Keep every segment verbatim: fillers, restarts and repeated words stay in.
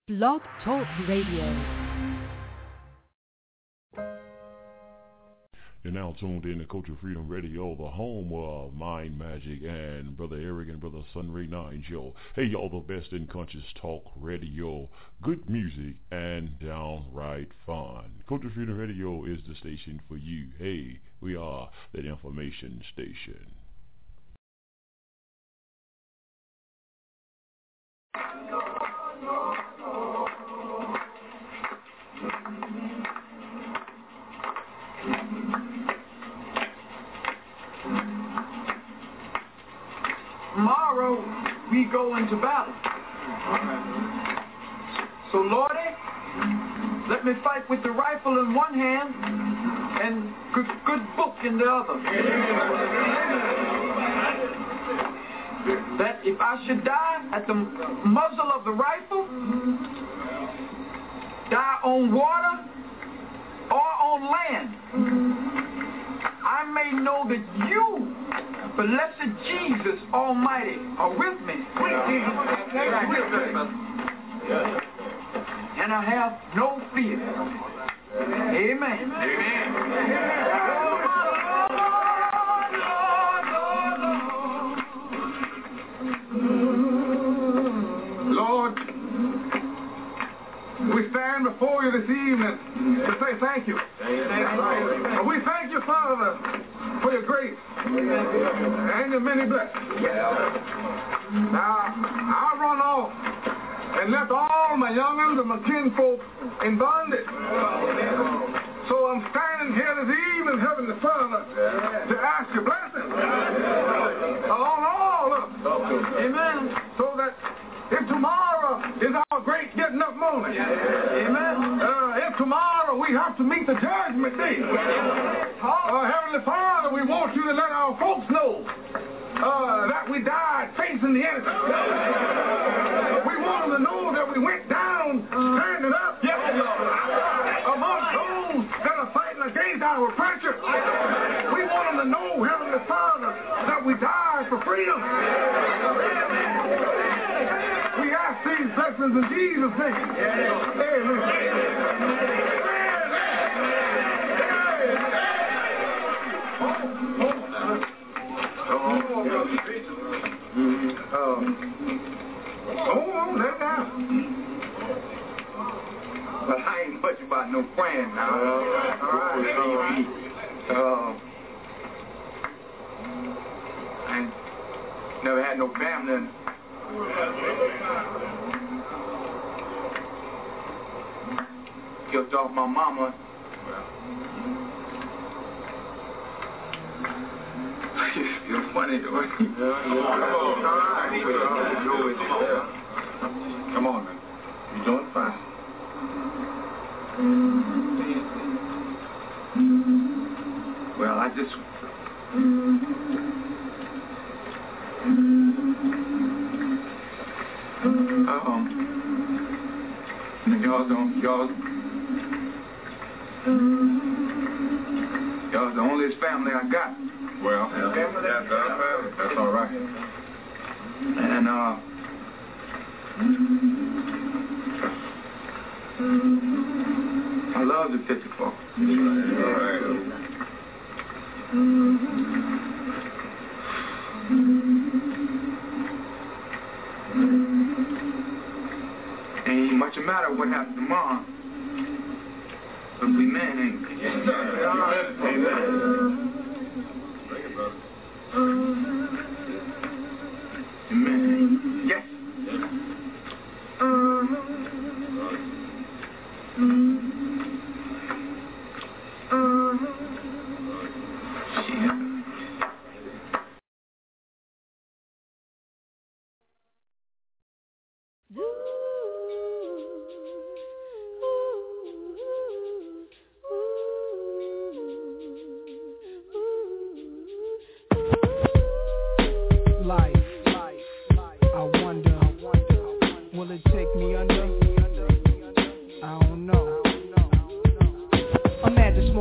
Blog Talk Radio. You're now tuned in to Culture Freedom Radio, the home of Mind Magic and Brother Eric and Brother Sunray Nine Show. Hey, y'all, the best in conscious talk radio, good music, and downright fun. Culture Freedom Radio is the station for you. Hey, we are that information station. Tomorrow we go into battle. So Lordy, let me fight with the rifle in one hand and good, good book in the other. That if I should die at the muzzle of the rifle, die on water or on land, I may know that you, blessed Jesus Almighty, are with me. And I have no fear. Amen. Amen. Lord, we stand before you this evening to say thank you. We thank you, Father, for your grace and your many blessings. Now, I run off and left all my young'uns and my kinfolk in bondage. So I'm standing here this evening, Heavenly Father, to ask your blessing on all of us. Amen. So that if tomorrow is our great getting up moment, amen. Uh, if tomorrow we have to meet the judgment day, uh, Heavenly Father, we want you to let our folks know uh, that we died facing the enemy. We want them to know that we went down standing up, yes, among those that are fighting against our oppressors. We want them to know, Heavenly Father, that we died for freedom. We ask these blessings in Jesus' name. Amen. Oh, oh, let down. Well, I ain't much about no praying now. Uh, all right. Uh, I ain't never had no family. Killed off my mama. It's funny though. Come on, man. You're doing fine. Well, I just Um, y'all don't, y'all, y'all the only family I got. Well, yeah, that's, that's, that's all right. And, uh, I love the fifty-four. All right. Ain't much matter what happens tomorrow, but we men ain't. Yes, sir. Amen. Amen. Yes.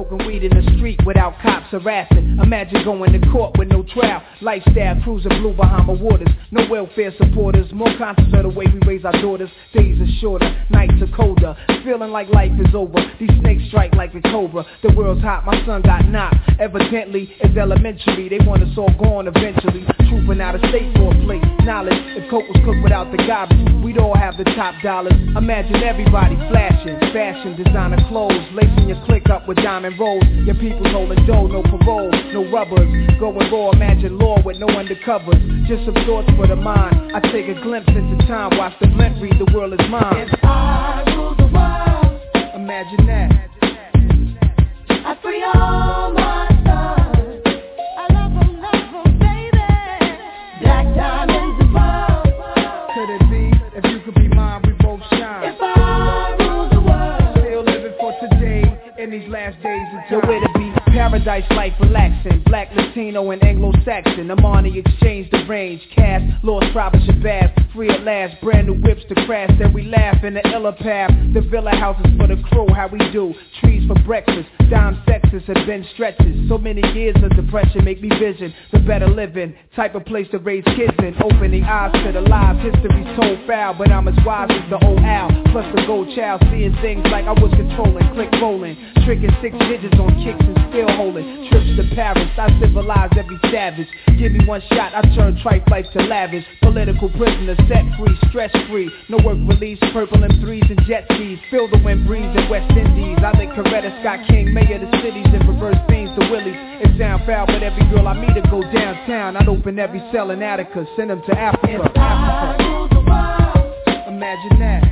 smoking weed in the street without cops harassing. Imagine going to court with no trial. Lifestyle cruising blue Bahama waters. No welfare supporters. More conscious of the way we raise our daughters. Days are shorter, nights are colder. Feeling like life is over. These snakes strike like a cobra. The world's hot, my son got knocked. Evidently, it's elementary. They want us all gone eventually. Trooping out of state for a plate. Knowledge, if coke was cooked without the garbage, we'd all have the top dollars. Imagine everybody flashing. Fashion, designer clothes. Lacing your click up with diamond rolls. Your people's holding dough, no parole, no rubbers. Going raw, imagine law with no undercovers. Just some thoughts for the mind. I take a glimpse into time. Watch the blimp read, the world is mine. If I rule the world, imagine that. I free all my sons. I love them, love them, baby. Black diamonds above. Could it be, if you could be mine, we both shine. If I rule the world, still living for today, in these last days of time. Where to be, paradise life relaxing. Black, Latino, and Anglo-Saxon. Amani exchange the range. Cash, lost Robert Shabazz. Free at last, brand new whips to crash. Then we laugh in the illa path. The villa houses for the crew, how we do. Trees for breakfast, dime sexes have been stretches. So many years of depression make me vision the better living. Type of place to raise kids in. Opening eyes to the lies, history's told foul. But I'm as wise as the old owl. Plus the gold child, seeing things like I was controlling. Click rolling, tricking six digits on kicks and still holding. Trips to Paris, I civilize every savage. Give me one shot, I turn tripe life to lavish. Political prisoner, set free, stress free. No work release, purple M threes and jet skis. Feel the wind breeze in West Indies. I lick Coretta Scott King, mayor of the cities, and reverse beans to Willies. It sound foul, but every girl I meet to go downtown. I'd open every cell in Attica, send them to Africa. Africa. Imagine that.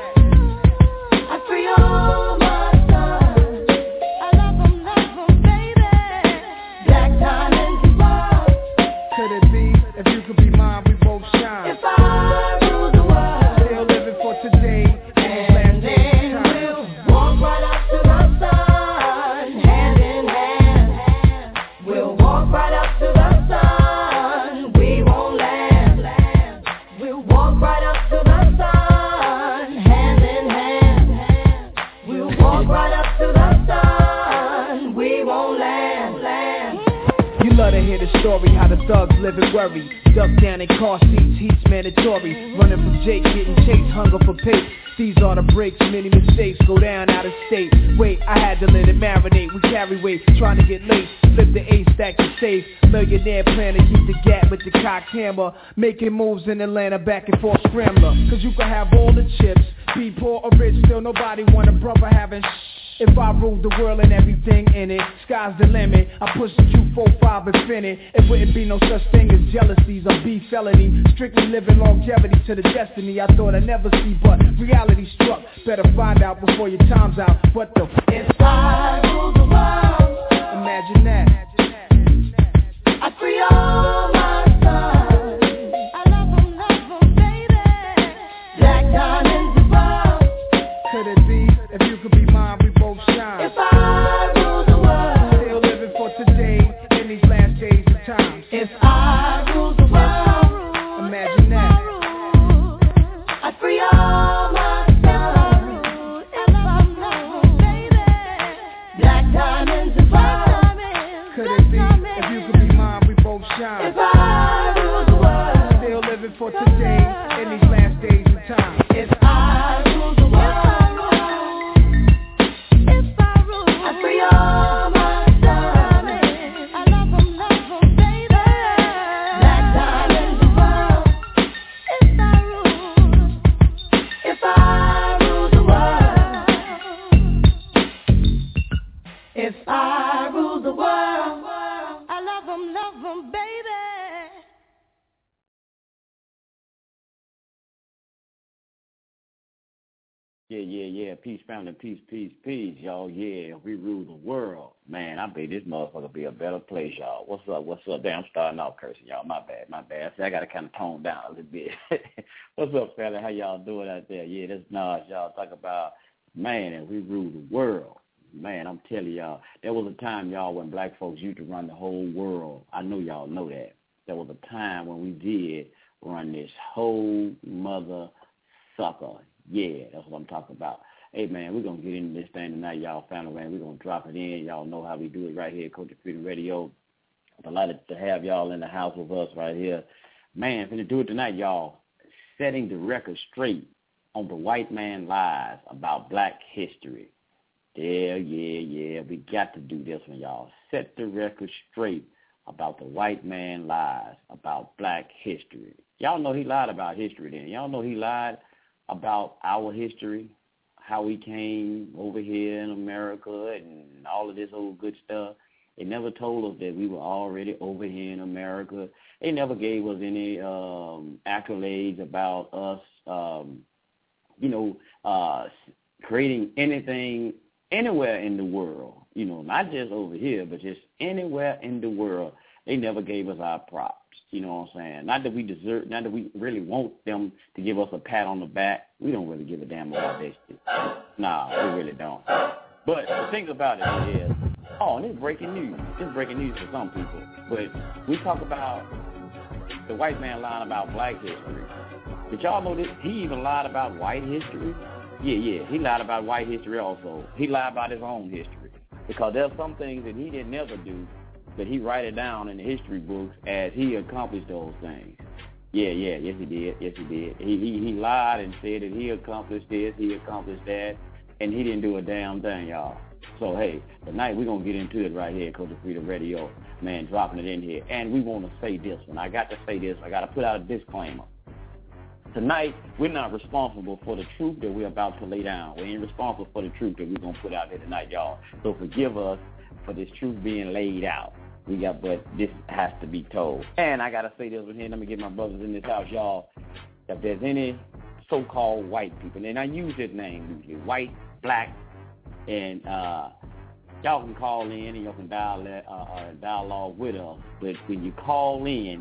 I free all my sons. I love them, love them, baby. Black diamonds above. Could it be, if you could be mine, we both shine. If I rule the world, still living for today, and then we'll walk right up to the sun, hand in hand. We'll walk right up to the sun, we won't land. We'll walk right up to the sun, hand in hand. We'll walk right up to the sun, we won't land. land. You love to hear the story, how the thugs live and worry. Duck down in car seats, heat's mandatory. Running from Jake, getting chased, hunger for pace. These are the breaks, many mistakes, go down out of state. Wait, I had to let it marinate, we carry weight, trying to get late. Flip the ace, stack the safe. Millionaire plan to keep the gap with the cocked hammer. Making moves in Atlanta, back and forth scrambler. Cause you can have all the chips, be poor or rich, still nobody want a brother having shh. If I ruled the world and everything in it, sky's the limit. I push the Q forty-five infinite. It wouldn't be no such thing as jealousies or beef felony. Strictly living longevity to the destiny I thought I'd never see, but reality struck. Better find out before your time's out. What the f***? If I rule the world, imagine that. I free all my sons. I love them, love them, baby. Black diamonds above. Could it be, if you could be mine, we both shine. If I rule the world, still living for today, in these last days of time. If I rule the world, imagine that. I free all my sons. I love them, love them, baby. Black diamonds above. Could it be, if you could be mine, we both shine. If I rule the world, still living for today, in these last days of time. If I rule the world, if I rule, I free all my sons. I love them, love them, baby. Black diamonds above. If I rule, if I rule the world, if I rule the world, I love them, love them, baby. Yeah, yeah, yeah. Peace, family. Peace, peace, peace, y'all. Yeah, we rule the world. Man, I bet this motherfucker be a better place, y'all. What's up? What's up? Damn, I'm starting off cursing, y'all. My bad, my bad. See, I got to kind of tone down a little bit. What's up, family? How y'all doing out there? Yeah, that's Nas, y'all. Talk about, man, and we rule the world. Man, I'm telling y'all, there was a time, y'all, when black folks used to run the whole world. I know y'all know that. There was a time when we did run this whole mother sucker. Yeah, that's what I'm talking about. Hey, man, we're going to get into this thing tonight, y'all. Family, man, we're going to drop it in. Y'all know how we do it right here, Culture Freedom Radio. I'm delighted to have y'all in the house with us right here. Man, finna do it tonight, y'all. Setting the record straight on the white man lies about black history. Yeah, yeah, yeah. We got to do this one, y'all. Set the record straight about the white man lies about black history. Y'all know he lied about history then. Y'all know he lied about our history, how we came over here in America and all of this old good stuff. They never told us that we were already over here in America. They never gave us any um, accolades about us, um, you know, uh, creating anything anywhere in the world, you know, not just over here, but just anywhere in the world. They never gave us our props, you know what I'm saying? Not that we deserve, not that we really want them to give us a pat on the back. We don't really give a damn about that shit. Nah, we really don't. But the thing about it is, oh, and it's breaking news. It's breaking news for some people. But we talk about the white man lying about black history. Did y'all know this? He even lied about white history. Yeah, yeah, he lied about white history also. He lied about his own history. Because there's some things that he didn't never do, but he write it down in the history books as he accomplished those things. Yeah, yeah, yes he did, yes he did. He, he, he lied and said that he accomplished this, he accomplished that, and he didn't do a damn thing, y'all. So, hey, tonight we're going to get into it right here, Culture Freedom Radio, man, dropping it in here. And we want to say this one. I got to say this. I got to put out a disclaimer. Tonight, we're not responsible for the truth that we're about to lay down. We ain't responsible for the truth that we're going to put out here tonight, y'all. So forgive us for this truth being laid out. We got, but this has to be told. And I got to say this one here. Let me get my brothers in this house, y'all. If there's any so-called white people, and I use this name usually, white, black, and uh, y'all can call in and y'all can dial, uh, uh, dialogue with us. But when you call in,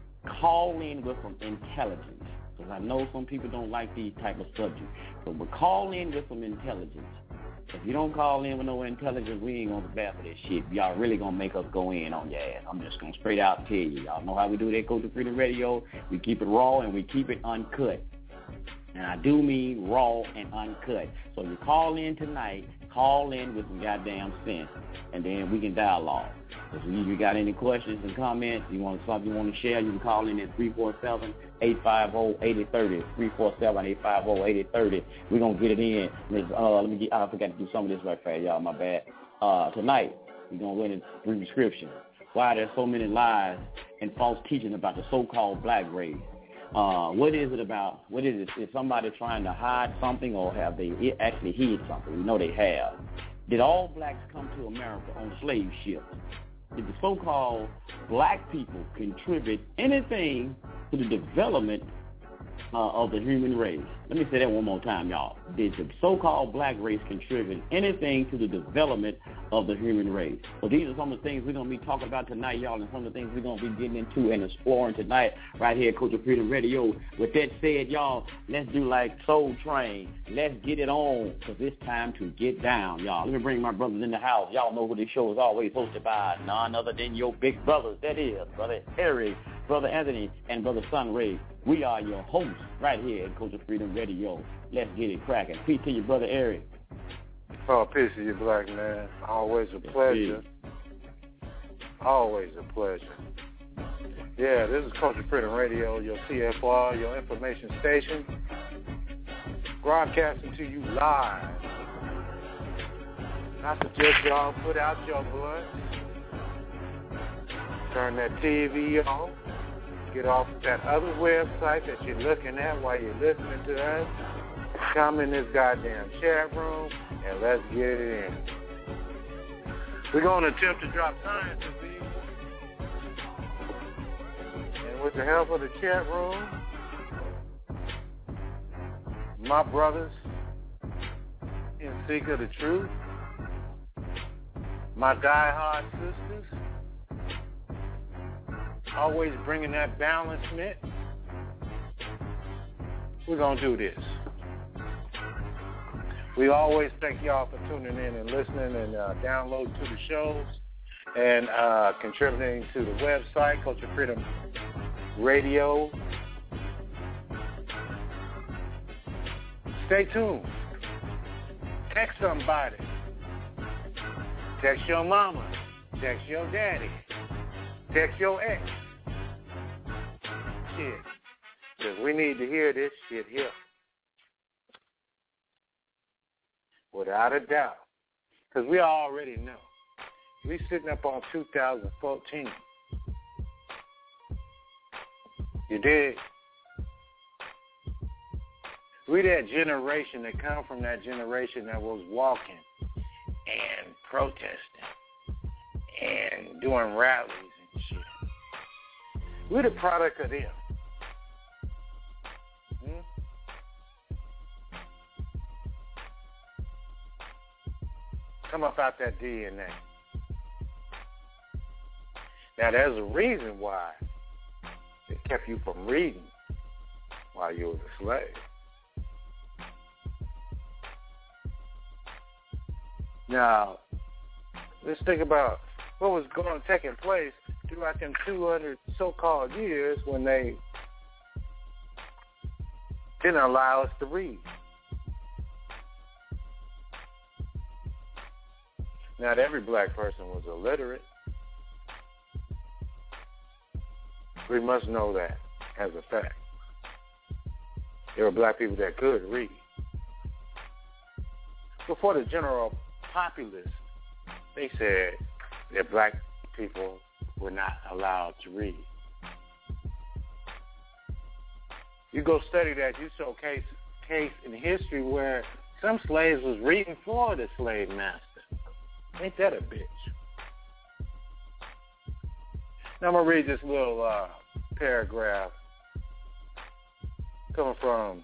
call in with some intelligence. Because I know some people don't like these type of subjects. So but call in with some intelligence. If you don't call in with no intelligence, we ain't going to bat for this shit. Y'all really going to make us go in on your ass. I'm just going to straight out tell you. Y'all know how we do that, Culture Freedom Radio. We keep it raw and we keep it uncut. And I do mean raw and uncut. So you call in tonight, call in with some goddamn sense, and then we can dialogue. If you got any questions and comments, you want something you want to share, you can call in at three four seven, eight five zero, eight zero three zero, three four seven, eight five zero, eight zero three zero. We're going to get it in. Uh, let me get, I forgot to do some of this right fast, y'all, my bad. Uh, tonight, we're going to win it through description. Why there's so many lies and false teaching about the so-called black race. Uh, what is it about? What is it? Is somebody trying to hide something, or have they actually hid something? We know they have. Did all blacks come to America on slave ships? Did the so-called black people contribute anything to the development uh, of the human race? Let me say that one more time, y'all. Did the so-called black race contribute anything to the development of the human race? So these are some of the things we're going to be talking about tonight, y'all, and some of the things we're going to be getting into and exploring tonight right here at Culture Freedom Radio. With that said, y'all, let's do like Soul Train. Let's get it on, because it's time to get down, y'all. Let me bring my brothers in the house. Y'all know who this show is always hosted by, none other than your big brothers. That is Brother Eric, Brother Anthony, and Brother Sunray. We are your hosts right here at Culture Freedom Radio. Let's get it cracking. Peace to you, Brother Eric. Oh, peace to you, black man. Always a pleasure. Always a pleasure. Yeah, this is Culture Freedom Radio, your C F R, your information station, broadcasting to you live. I suggest y'all put out your blood, turn that T V on, get off that other website that you're looking at while you're listening to us, come in this goddamn chat room, and let's get it in. We're going to attempt to drop science this evening. And with the help of the chat room, my brothers in seek of the truth, my diehard sisters, always bringing that balancement, we're going to do this. We always thank y'all for tuning in and listening and uh, downloading to the shows and uh, contributing to the website, Culture Freedom Radio. Stay tuned. Text somebody. Text your mama. Text your daddy. Text your ex. Shit. Because we need to hear this shit here. Without a doubt. Because we already know. We sitting up on two thousand fourteen. You dig? We that generation that come from that generation that was walking and protesting and doing rallies and shit. We're the product of them. Hmm? Come up out that D N A. Now, there's a reason why it kept you from reading while you was a slave. Now, let's think about what was going taking place throughout them two hundred so-called years when they didn't allow us to read. Not every black person was illiterate. We must know that as a fact. There were black people that could read. Before the general populace, they said that black people were not allowed to read. You go study that, you show case case in history where some slaves was reading for the slave master. Ain't that a bitch? Now I'm going to read this little uh, paragraph coming from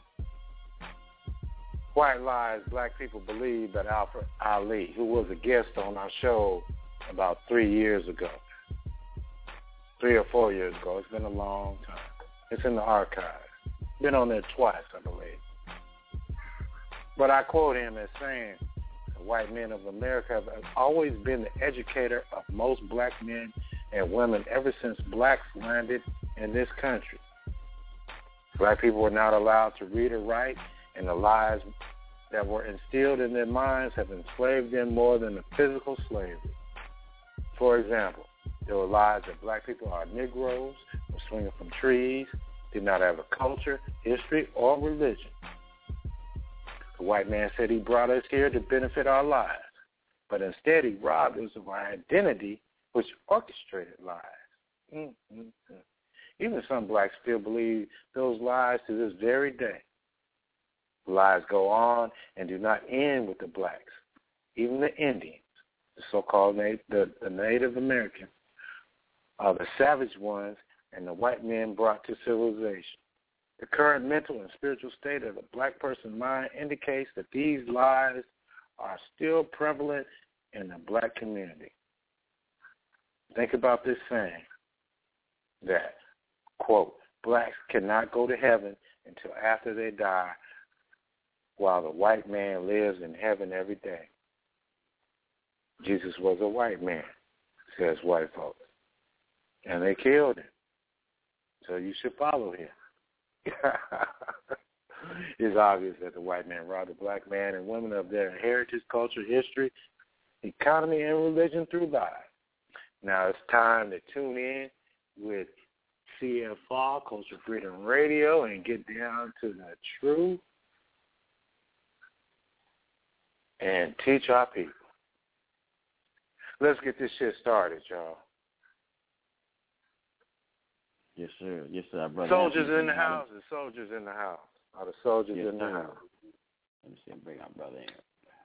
White Lies Black People Believe by Alfred Ali, who was a guest on our show about three years ago. Three or four years ago. It's been a long time. It's in the archives. Been on there twice, I believe. But I quote him as saying, the white men of America have always been the educator of most black men and women ever since blacks landed in this country. Black people were not allowed to read or write, and the lies that were instilled in their minds have enslaved them more than the physical slavery. For example, there were lies that black people are Negroes, were swinging from trees, did not have a culture, history, or religion. The white man said he brought us here to benefit our lives, but instead he robbed us of our identity, which orchestrated lies. Mm-hmm. Even some blacks still believe those lies to this very day. The lies go on and do not end with the blacks. Even the Indians, the so-called na- the, the Native Americans, are the savage ones and the white men brought to civilization. The current mental and spiritual state of the black person's mind indicates that these lies are still prevalent in the black community. Think about this saying that, quote, blacks cannot go to heaven until after they die, while the white man lives in heaven every day. Jesus was a white man, says white folks, and they killed him. So you should follow him. It's obvious that the white man robbed the black man and women of their heritage, culture, history, economy, and religion through lies. Now it's time to tune in with C F R, Culture Freedom Radio, and get down to the truth and teach our people. Let's get this shit started, y'all. Yes, sir. Yes, sir, brother. Soldiers in the house. The soldiers in the house. Are the soldiers yes, in the sir. house? Let me see. Bring our brother in.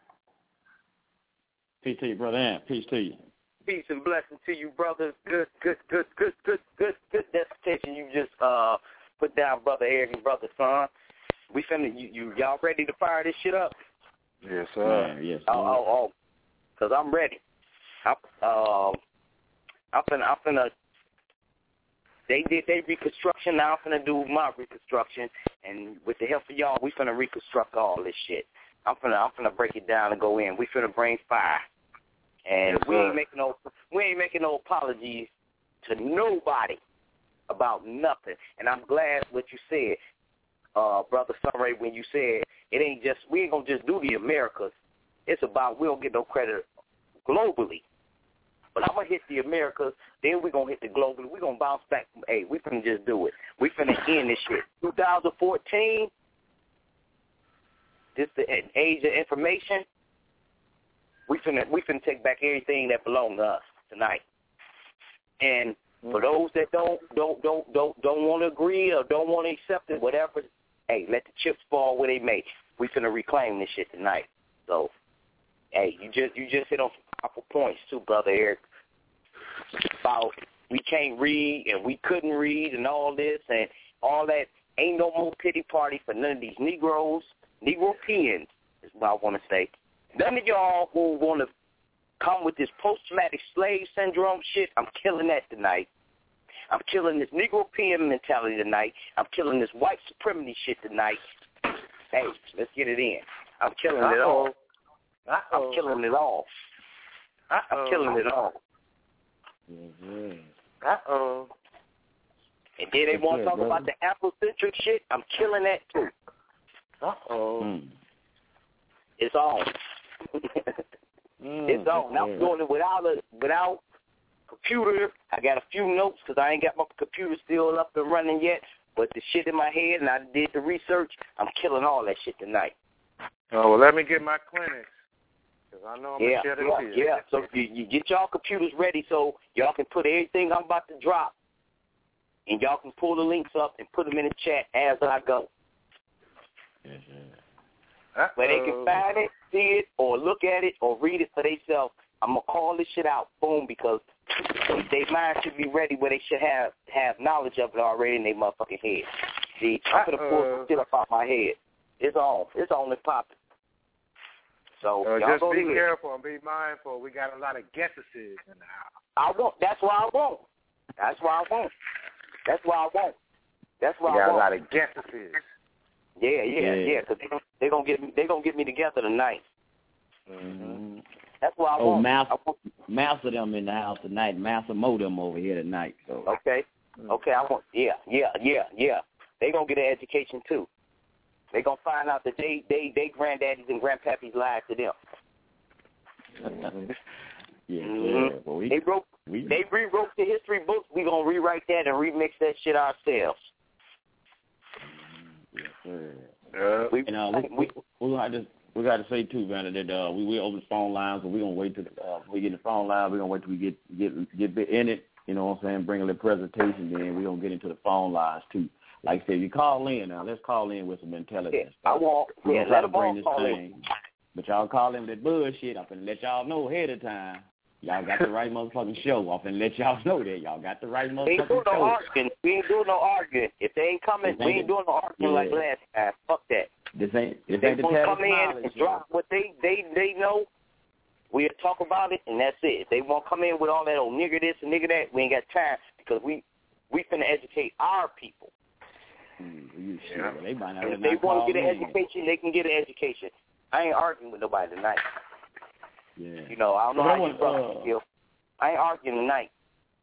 Peace to you, brother. Ant. Peace to you. Peace and blessing to you, brothers. Good, good, good, good, good, good, good dissertation you just uh put down, brother Eric and brother Son. We finna you, you y'all ready to fire this shit up? Yes, sir. Man, yes, sir. Oh, oh, oh, cause I'm ready. I'm um, I'm finna, I'm finna. They did their reconstruction. Now I'm finna do my reconstruction, and with the help of y'all, we finna reconstruct all this shit. I'm finna, I'm finna break it down and go in. We finna bring fire, and yes, we ain't making no, we ain't making no apologies to nobody about nothing. And I'm glad what you said. uh, Brother Sunray, when you said it ain't just, we ain't going to just do the Americas. It's about we don't get no credit globally. But I'm going to hit the Americas, then we're going to hit the globally. We're going to bounce back. Hey, we finna just do it. We finna end this shit. twenty fourteen, this the age of information. We finna, we finna take back everything that belongs to us tonight. And for those that don't don't don't don't don't want to agree or don't want to accept it, whatever, hey, let the chips fall where they may. We finna reclaim this shit tonight. So, hey, you just you just hit on some couple points too, Brother Eric. About we can't read and we couldn't read and all this and all that. Ain't no more pity party for none of these Negroes, Negropeans is what I want to say. None of y'all who want to come with this post-traumatic slave syndrome shit, I'm killing that tonight. I'm killing this Negropean mentality tonight. I'm killing this white supremacy shit tonight. Hey, let's get it in. I'm killing Uh-oh. it all. Uh-oh. I'm killing it all. Uh-oh. I'm killing it all. Mm-hmm. Uh-oh. And then they want to talk about the Afrocentric shit. I'm killing that too. Uh-oh. Mm. It's on. mm, it's on. Now I'm doing it without a without computer. I got a few notes because I ain't got my computer still up and running yet. But the shit in my head, and I did the research, I'm killing all that shit tonight. Oh, well, let me get my clinics. Because I know I'm yeah, going to yeah, share yeah. So you, you get y'all computers ready so y'all can put everything I'm about to drop. And y'all can pull the links up and put them in the chat as I go. Mm-hmm. Where they can find it, see it, or look at it, or read it for themselves. I'm going to call this shit out, boom, because their mind should be ready where they should have, have knowledge of it already in their motherfucking head. See, I'm going to pull some shit up out my head. It's on. It's on and popping. So uh, y'all just go be ahead. careful and be mindful. We got a lot of guesses in the house. I want. That's why I want. That's why I want. That's why I want. That's why we I got want. a lot of guesses. Yeah, yeah, yeah. Because yeah, they they gonna get me. They gonna get me together tonight. Mm-hmm. That's why I oh, want. Mouse, I want. Mouse of them in the house tonight. Mouse of Mo them over here tonight. So okay, okay. I want. Yeah, yeah, yeah, yeah. They gonna get an education too. They gonna find out that they they they granddaddies and grandpappies lied to them. yeah, mm-hmm. yeah. Well, we, they wrote. we, they rewrote the history books. We gonna rewrite that and remix that shit ourselves. Yes, sir. Yeah. We, you know, we, we, we got to we got to say too, Vanna, that uh, we will open the phone lines, but we gonna wait till uh, we get in the phone line. We are gonna wait till we get get get bit in it. You know what I'm saying? Bring a little presentation, then we are gonna get into the phone lines too. Like I said, you call in now. Let's call in with some intelligence. Yeah, I want. We're Yeah, gonna let try to them bring all this call thing. in. But y'all call in that bullshit. I'm finna let y'all know ahead of time. Y'all got the right motherfucking show. I'm finna let y'all know that y'all got the right motherfucking we ain't doing show. no arguing. We ain't doing no arguing. If they ain't coming, This we ain't ain't doing no arguing yeah. like last time. Fuck that. This ain't this If they ain't the want to test come in and drop what they they they know, we'll talk about it, and that's it. If they want to come in with all that old nigger this and nigger that, we ain't got time because we we finna educate our people. Mm, yeah. They might not and if not they want to get an in. education, they can get an education. I ain't arguing with nobody tonight. Yeah. You know, I don't know but how I you want, brothers uh, feel. I ain't arguing tonight.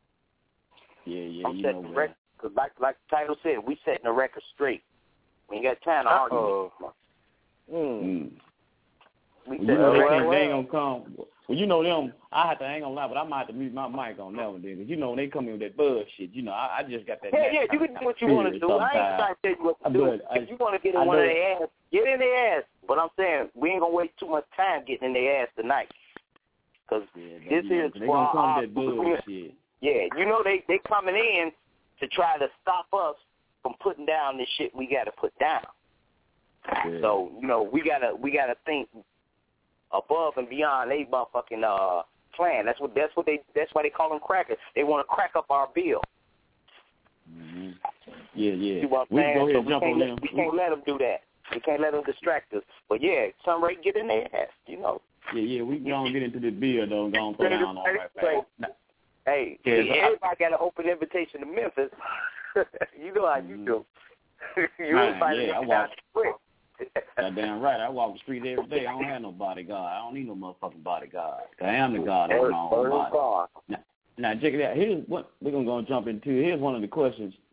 Yeah, yeah, I'm you setting know the that. record, because like, like the title said, we setting the record straight. We ain't got time to Uh-oh. argue. Mm. Mm. We Well, set you know the they, record can't, they ain't gonna come. Well, you know them. I have to hang on loud, but I might have to mute my mic on that one then. Cause you know when they come in with that bullshit. You know, I, I just got that. Yeah, yeah, you can do what you want to do. I ain't trying to tell you what to do. But I, if you want to get in I one know, of their ass, get in their ass. But I'm saying we ain't gonna waste too much time getting in their ass tonight. Cause yeah, this you know, is they for gonna come our, with that bullshit. Yeah, you know they they coming in to try to stop us from putting down this shit we got to put down. Yeah. So you know we gotta we gotta think above and beyond they motherfucking uh plan. That's what that's what they that's why they call them crackers. They want to crack up our bill. Mm-hmm. Yeah, yeah. You know what I'm we saying? can go ahead so and jump we on can't, them. let, we can't let them do that. We can't let them distract us. But yeah, some rate get in their ass. You know. Yeah, yeah. We gonna get into the bill though. Gonna throw down on right back. Hey, yeah, everybody got an open invitation to Memphis. You know how you do. You Man, invited yeah, I me walk. quick. Goddamn right. I walk the street every day. I don't have no bodyguard. I don't need no motherfucking bodyguard. I am the god of my own body. Now, now, check it out. Here's what we're gonna go jump into. Here's one of the questions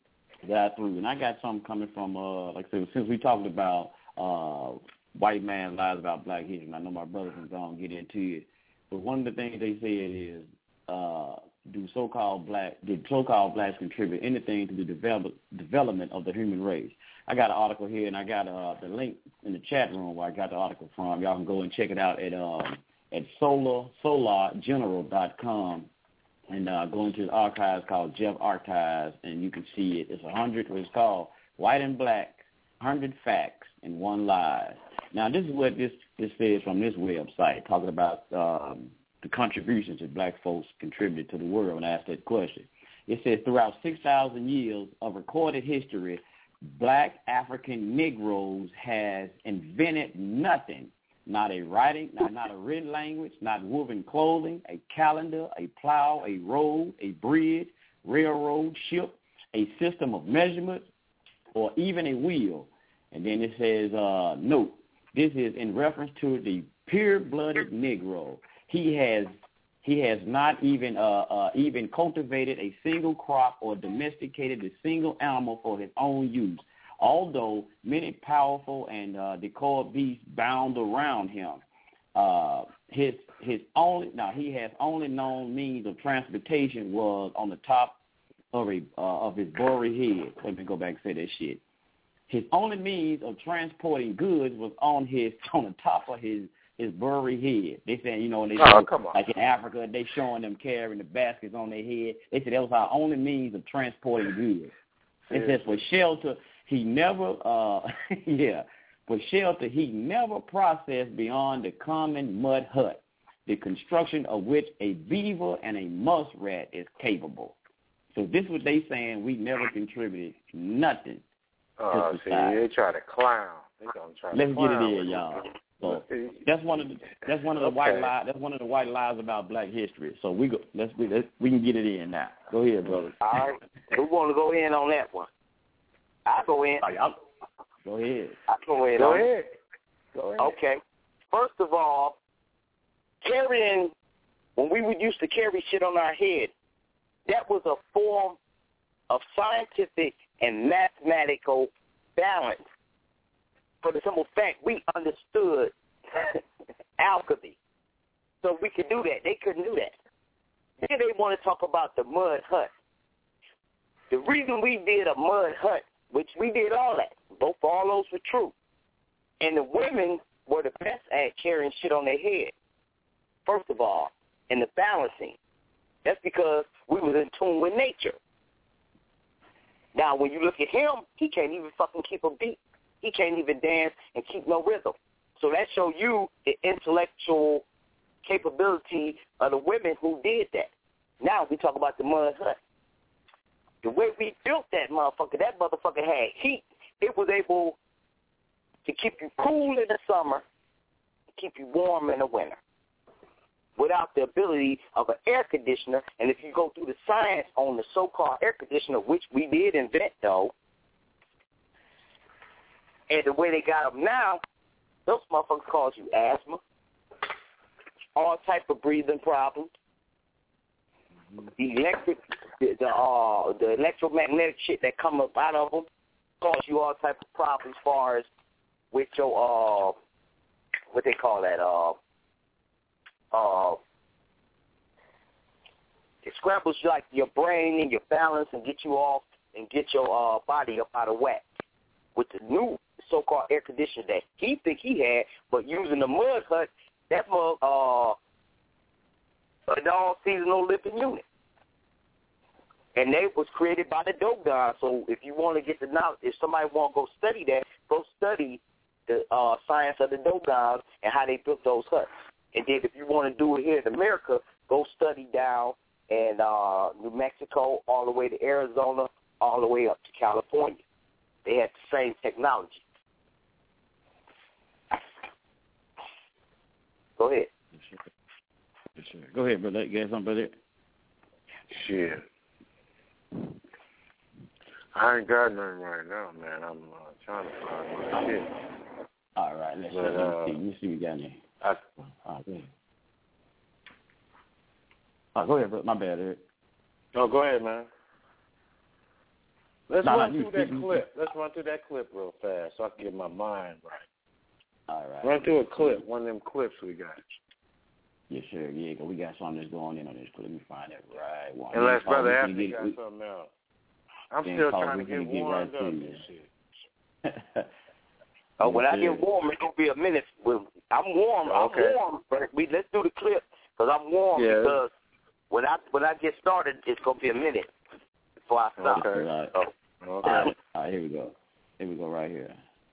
got through. And I got something coming from, uh, like I said, since we talked about uh, white man lies about black history, and I know my brothers are going to get into it. But one of the things they said is, uh, do so-called black, did so-called blacks contribute anything to the develop, development of the human race? I got an article here, and I got uh, the link in the chat room where I got the article from. Y'all can go and check it out at um, at solar solar general dot com, and uh, go into the archives called Jeff Archives, and you can see it. It's a hundred. It's called White and Black: Hundred Facts and One Lie. Now, this is what this this says from this website, talking about um, the contributions that black folks contributed to the world, and asked that question. It says, throughout six thousand years of recorded history, black African Negroes has invented nothing, not a writing, not, not a written language, not woven clothing, a calendar, a plow, a road, a bridge, railroad, ship, a system of measurement, or even a wheel. And then it says, uh, note, this is in reference to the pure-blooded Negro. He has he has not even uh, uh, even cultivated a single crop or domesticated a single animal for his own use, although many powerful and uh, decoy beasts bound around him. Uh, his his only now he has only known means of transportation was on the top of a uh, of his burry head. Let me go back and say that shit. His only means of transporting goods was on his on the top of his his burry head. They said, you know, they oh, said, come on. like in Africa, they showing them carrying the baskets on their head. They said that was our only means of transporting goods. It says for shelter, he never, uh, yeah, for shelter, he never processed beyond the common mud hut, the construction of which a beaver and a muskrat is capable. So this is what they saying, we never contributed nothing. Oh, see, they try to clown. They gonna try Let's to clown. get it in, y'all. So that's one of the that's one of the okay. white lies. That's one of the white lies about black history. So we go. Let's we let's, we can get it in now. Go ahead, brother. All right, we want to go in on that one. I go in. Right, I'll, go ahead. I go in. Go on ahead. Go ahead. Okay. First of all, carrying when we would used to carry shit on our head, that was a form of scientific and mathematical balance. For the simple fact, we understood alchemy. So we could do that. They couldn't do that. Then they want to talk about the mud hut. The reason we did a mud hut, which we did all that, both all those were true. And the women were the best at carrying shit on their head. First of all, and the balancing. That's because we was in tune with nature. Now, when you look at him, he can't even fucking keep a beat. He can't even dance and keep no rhythm. So that shows you the intellectual capability of the women who did that. Now we talk about the mud hut. The way we built that motherfucker, that motherfucker had heat. It was able to keep you cool in the summer, keep you warm in the winter, without the ability of an air conditioner. And if you go through the science on the so-called air conditioner, which we did invent, though, and the way they got them now, those motherfuckers cause you asthma, all type of breathing problems. The electric, the the, uh, the electromagnetic shit that come up out of them cause you all type of problems, as far as with your uh, what they call that uh. Uh, it scrambles like your brain and your balance and get you off and get your uh, body up out of whack. With the new so-called air conditioner that he think he had, but using the mud hut, that mug, uh, an all-seasonal living unit. And they was created by the Dogon. So if you want to get the knowledge, if somebody want to go study that, go study the uh, science of the Dogons and how they built those huts. And then if you want to do it here in America, go study down in uh, New Mexico, all the way to Arizona, all the way up to California. They had the same technology. Go ahead. Yes, sir. Go ahead, brother. You got something, brother? Shit. I ain't got nothing right now, man. I'm uh, trying to find my shit. All right, let's but, uh, see. Let me see what we got in there. I, Oh, go ahead. Oh, go ahead, bro. My bad, Eric. no, go ahead, man. Let's no, run no, through you, that you, clip. Let's run through that clip real fast so I can get my mind right. All right. Run through a clip, one of them clips we got. Yes, sir. Yeah, because we got something that's going in on this clip. Let me find that right one. Unless Paul, Brother Anthony get, got we, something else. I'm then still Paul, trying to get warmed right up and shit. Oh, when I yeah. get warm, it's gonna be a minute. Well, I'm warm. Okay. I'm warm. But we let's do the clip because I'm warm. Yeah. Because when I when I get started, it's gonna be a minute before I stop. Okay. Right. Oh. Okay. All right. All right. Here we go. Here we go. Right here.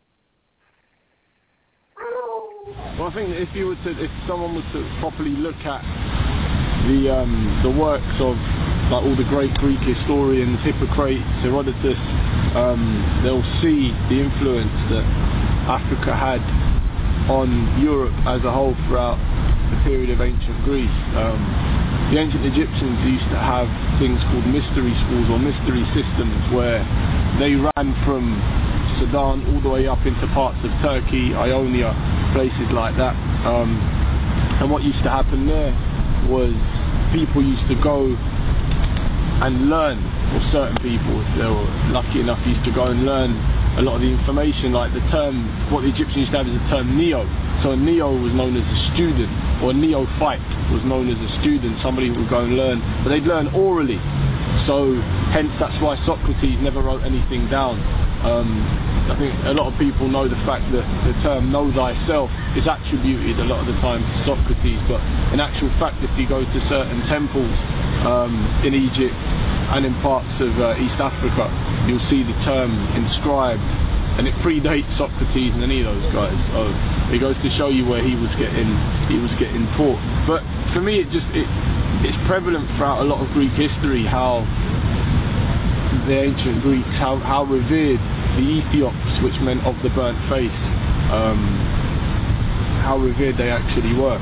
Well, I think if you were to, if someone was to properly look at the um, the works of like all the great Greek historians, Hippocrates, Herodotus, um, they'll see the influence that Africa had on Europe as a whole throughout the period of ancient Greece. Um, the ancient Egyptians used to have things called mystery schools or mystery systems where they ran from Sudan all the way up into parts of Turkey, Ionia, places like that. Um, and what used to happen there was people used to go and learn, or certain people, if they were lucky enough, used to go and learn a lot of the information, like the term, what the Egyptians used to have is the term neo. So a neo was known as a student, or a neophyte was known as a student, somebody who would go and learn, but they'd learn orally. So hence that's why Socrates never wrote anything down. Um, I think a lot of people know the fact that the term know thyself is attributed a lot of the time to Socrates, but in actual fact if you go to certain temples um, in Egypt and in parts of uh, East Africa, you'll see the term inscribed, and it predates Socrates and any of those guys. So it goes to show you where he was getting he was getting taught. But for me, it just it it's prevalent throughout a lot of Greek history how the ancient Greeks, how, how revered the Ethiops, which meant of the burnt face, um, how revered they actually were.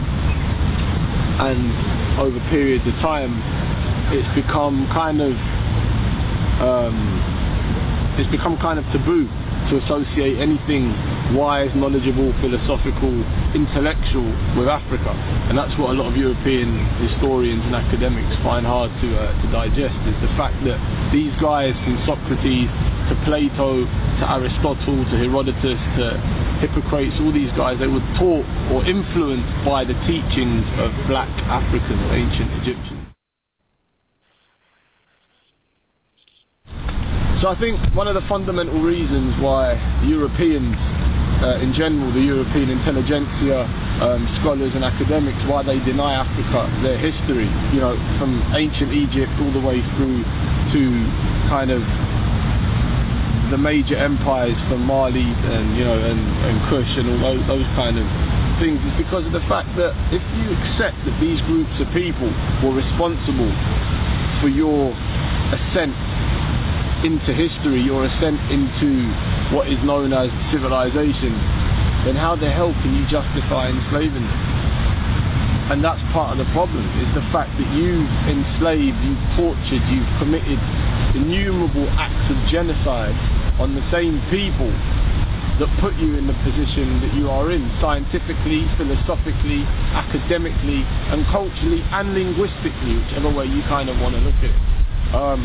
And over periods of time, it's become kind of, um, it's become kind of taboo to associate anything wise, knowledgeable, philosophical, intellectual with Africa, and that's what a lot of European historians and academics find hard to uh, to digest, is the fact that these guys, from Socrates to Plato to Aristotle to Herodotus to Hippocrates, all these guys, they were taught or influenced by the teachings of black Africans, ancient Egyptians. So I think one of the fundamental reasons why Europeans, uh, in general, the European intelligentsia, um, scholars and academics, why they deny Africa their history, you know, from ancient Egypt all the way through to kind of the major empires from Mali and, you know, and, and Kush and all those, those kind of things, is because of the fact that if you accept that these groups of people were responsible for your ascent into history, your ascent into what is known as civilization, then how the hell can you justify enslaving them? And that's part of the problem, is the fact that you've enslaved, you've tortured, you've committed innumerable acts of genocide on the same people that put you in the position that you are in, scientifically, philosophically, academically, and culturally, and linguistically, whichever way you kind of want to look at it. Um,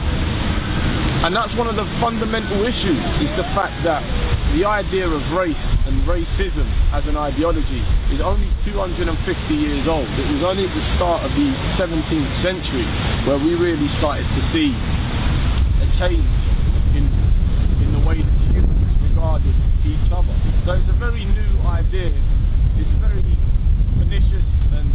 And that's one of the fundamental issues, is the fact that the idea of race and racism as an ideology is only two hundred fifty years old. It was only at the start of the seventeenth century where we really started to see a change in, in the way that humans regarded each other. So it's a very new idea. It's a very pernicious and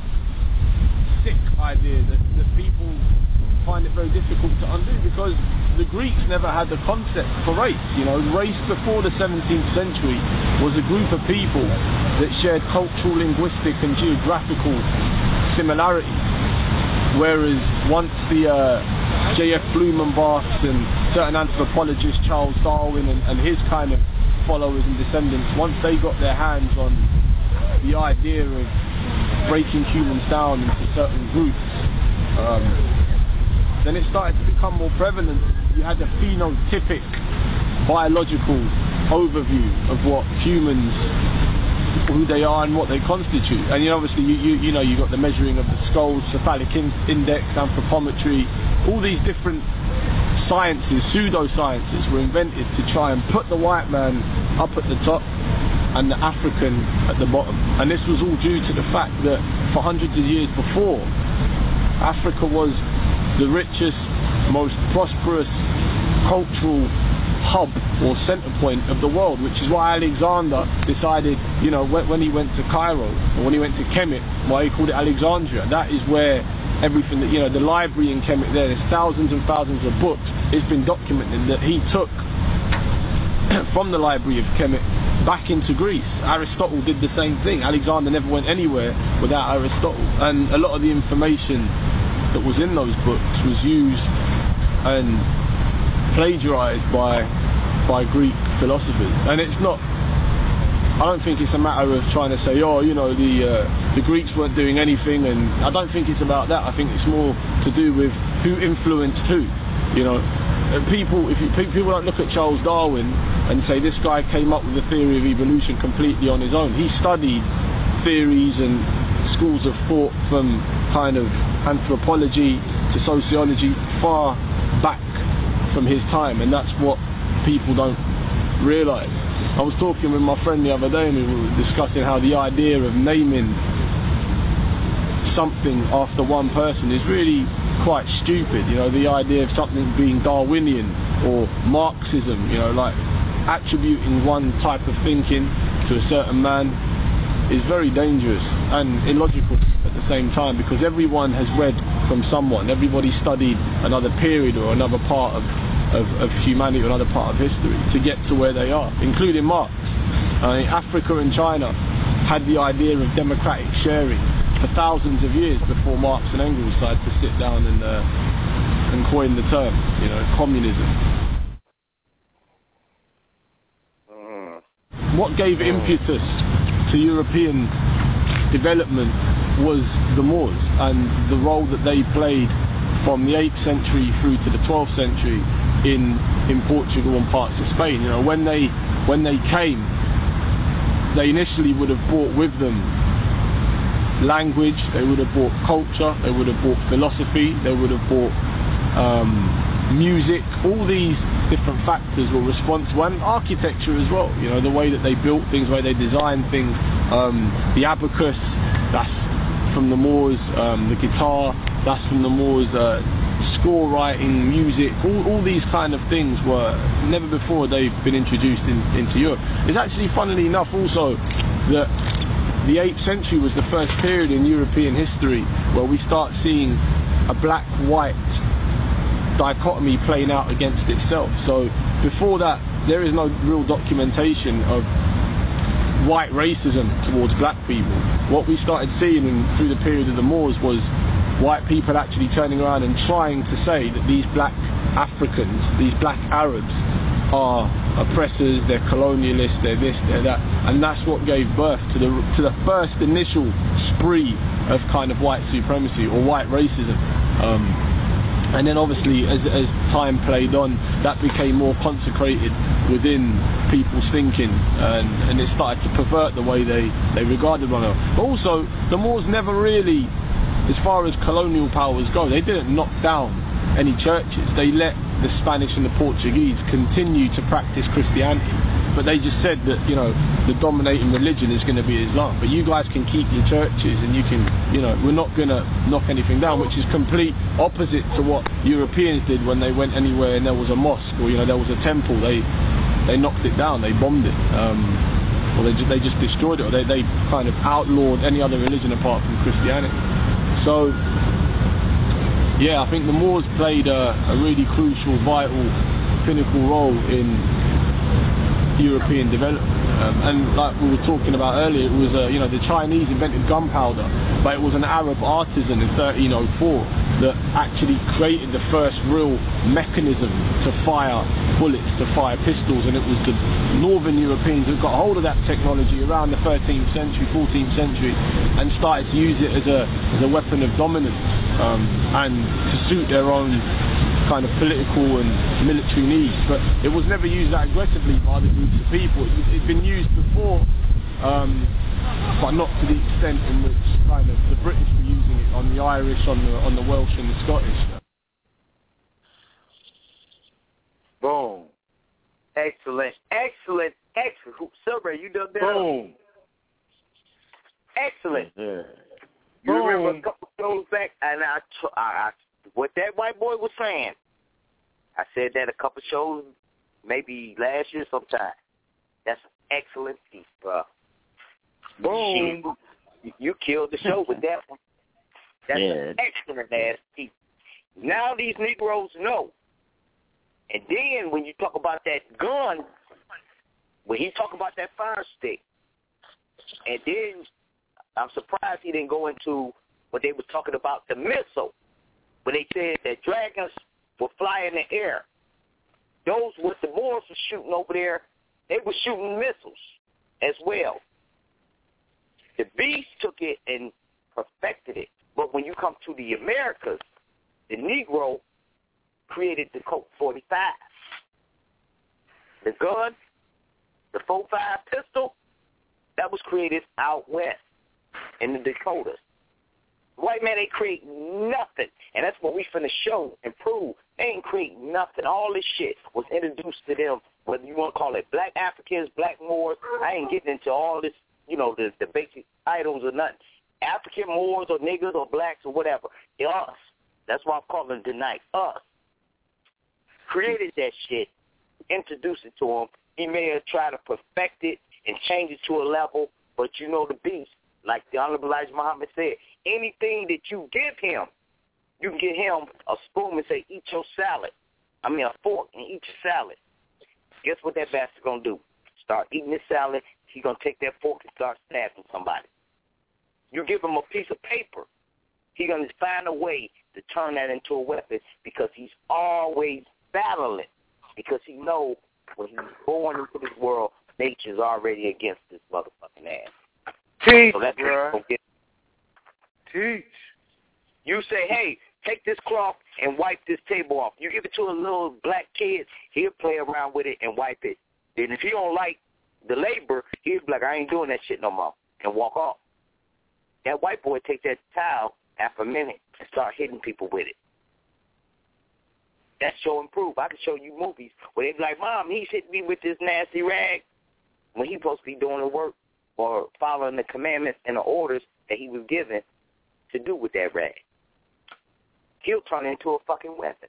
sick idea that, that people find it very difficult to undo, because the Greeks never had the concept for race. You know, race before the seventeenth century was a group of people that shared cultural, linguistic and geographical similarities, whereas once the uh, J F Blumenbachs and certain anthropologists, Charles Darwin and, and his kind of followers and descendants, once they got their hands on the idea of breaking humans down into certain groups, um, then it started to become more prevalent. You had a phenotypic biological overview of what humans, who they are and what they constitute. And you know, obviously you, you, you know, you got the measuring of the skulls, cephalic in, index, anthropometry, all these different sciences, pseudosciences were invented to try and put the white man up at the top and the African at the bottom. And this was all due to the fact that for hundreds of years before, Africa was the richest, most prosperous cultural hub or center point of the world, which is why Alexander decided, you know, when, when he went to Cairo, or when he went to Kemet, why he called it Alexandria. That is where everything that, you know, the library in Kemet there, there's thousands and thousands of books. It's been documented that he took from the library of Kemet back into Greece. Aristotle did the same thing. Alexander never went anywhere without Aristotle, and a lot of the information that was in those books was used and plagiarized by by Greek philosophers. And it's not, I don't think it's a matter of trying to say, oh, you know, the uh, the Greeks weren't doing anything, and I don't think it's about that. I think it's more to do with who influenced who, you know. People, if you, people don't look at Charles Darwin and say this guy came up with the theory of evolution completely on his own. He studied theories and schools of thought from kind of anthropology to sociology far back from his time, and that's what people don't realise. I was talking with my friend the other day, and we were discussing how the idea of naming something after one person is really quite stupid. You know, the idea of something being Darwinian or Marxism, you know, like attributing one type of thinking to a certain man is very dangerous and illogical at the same time, because everyone has read from someone, everybody studied another period or another part of, of, of humanity or another part of history to get to where they are, including Marx. I mean, Africa and China had the idea of democratic sharing for thousands of years before Marx and Engels decided to sit down and uh, and coin the term, you know, communism. Uh. What gave impetus to European development was the Moors and the role that they played from the eighth century through to the twelfth century in in Portugal and parts of Spain. You know, when they when they came, they initially would have brought with them language, they would have brought culture, they would have brought philosophy, they would have brought um, music. All these different factors were responsible, and architecture as well, you know, the way that they built things, the way they designed things. Um, the abacus, that's from the Moors. Um, the guitar, that's from the Moors. Uh, score writing, music, all, all these kind of things were never before they've been introduced in, into Europe. It's actually, funnily enough, also that the eighth century was the first period in European history where we start seeing a black-white dichotomy playing out against itself. So before that, there is no real documentation of white racism towards black people. What we started seeing in, through the period of the Moors was white people actually turning around and trying to say that these black Africans, these black Arabs, are oppressors, they're colonialists, they're this, they're that, and that's what gave birth to the to the first initial spree of kind of white supremacy or white racism. Um, and then obviously as, as time played on, that became more consecrated within people's thinking, and, and it started to pervert the way they, they regarded one another. But also, the Moors never really, as far as colonial powers go, they didn't knock down any churches. They let the Spanish and the Portuguese continue to practice Christianity, but they just said that, you know, the dominating religion is going to be Islam, but you guys can keep your churches and you can, you know, we're not going to knock anything down, which is complete opposite to what Europeans did when they went anywhere and there was a mosque or, you know, there was a temple. They they knocked it down, they bombed it, um, or they just, they just destroyed it, or they, they kind of outlawed any other religion apart from Christianity. So yeah, I think the Moors played a, a really crucial, vital, pinnacle role in European development. Um, and like we were talking about earlier, it was, uh, you know, the Chinese invented gunpowder, but it was an Arab artisan in thirteen oh four that actually created the first real mechanism to fire bullets, to fire pistols, and it was the northern Europeans that got hold of that technology around the thirteenth century, fourteenth century, and started to use it as a, as a weapon of dominance, um, and to suit their own kind of political and military needs. But it was never used that aggressively by other groups of people. It, it'd been used before, um, but not to the extent in which kind of the British were using it on the Irish, on the on the Welsh and the Scottish. Excellent, excellent, excellent. Survey, you done that? Boom. Excellent. Yeah. You Boom. remember a couple shows back, and I, I, I, what that white boy was saying, I said that a couple shows, maybe last year sometime. That's an excellent piece, bro. Boom. Shit, you killed the show with that one. That's Yeah. an excellent ass piece. Now these Negroes know. And then when you talk about that gun, when he talk about that fire stick, and then I'm surprised he didn't go into what they were talking about, the missile, when they said that dragons will fly in the air. Those what the Moors were shooting over there, they were shooting missiles as well. The Beast took it and perfected it. But when you come to the Americas, the Negro created the Colt forty-five. The gun, the four five pistol, that was created out west in the Dakotas. White man ain't create nothing. And that's what we finna show and prove. They ain't create nothing. All this shit was introduced to them, whether you want to call it black Africans, black Moors. I ain't getting into all this, you know, the, the basic titles or nothing. African Moors or niggas or blacks or whatever. They're us. That's why I'm calling it tonight. Us. Created that shit, introduced it to him. He may have tried to perfect it and change it to a level, but you know the beast. Like the Honorable Elijah Muhammad said, anything that you give him, you can give him a spoon and say, eat your salad. I mean, a fork and eat your salad. Guess what that bastard going to do? Start eating his salad. He's going to take that fork and start stabbing somebody. You give him a piece of paper, he's going to find a way to turn that into a weapon because he's always battling, because he knows when he's born into this world, nature's already against this motherfucking ass. Teach, so that's bro. Get. Teach. You say, hey, take this cloth and wipe this table off. You give it to a little black kid, he'll play around with it and wipe it. Then if he don't like the labor, he'll be like, I ain't doing that shit no more, and walk off. That white boy take that towel after a minute and start hitting people with it. That's show and prove. I can show you movies where they be like, Mom, he's hitting me with this nasty rag when he's supposed to be doing the work or following the commandments and the orders that he was given to do with that rag. He'll turn into a fucking weapon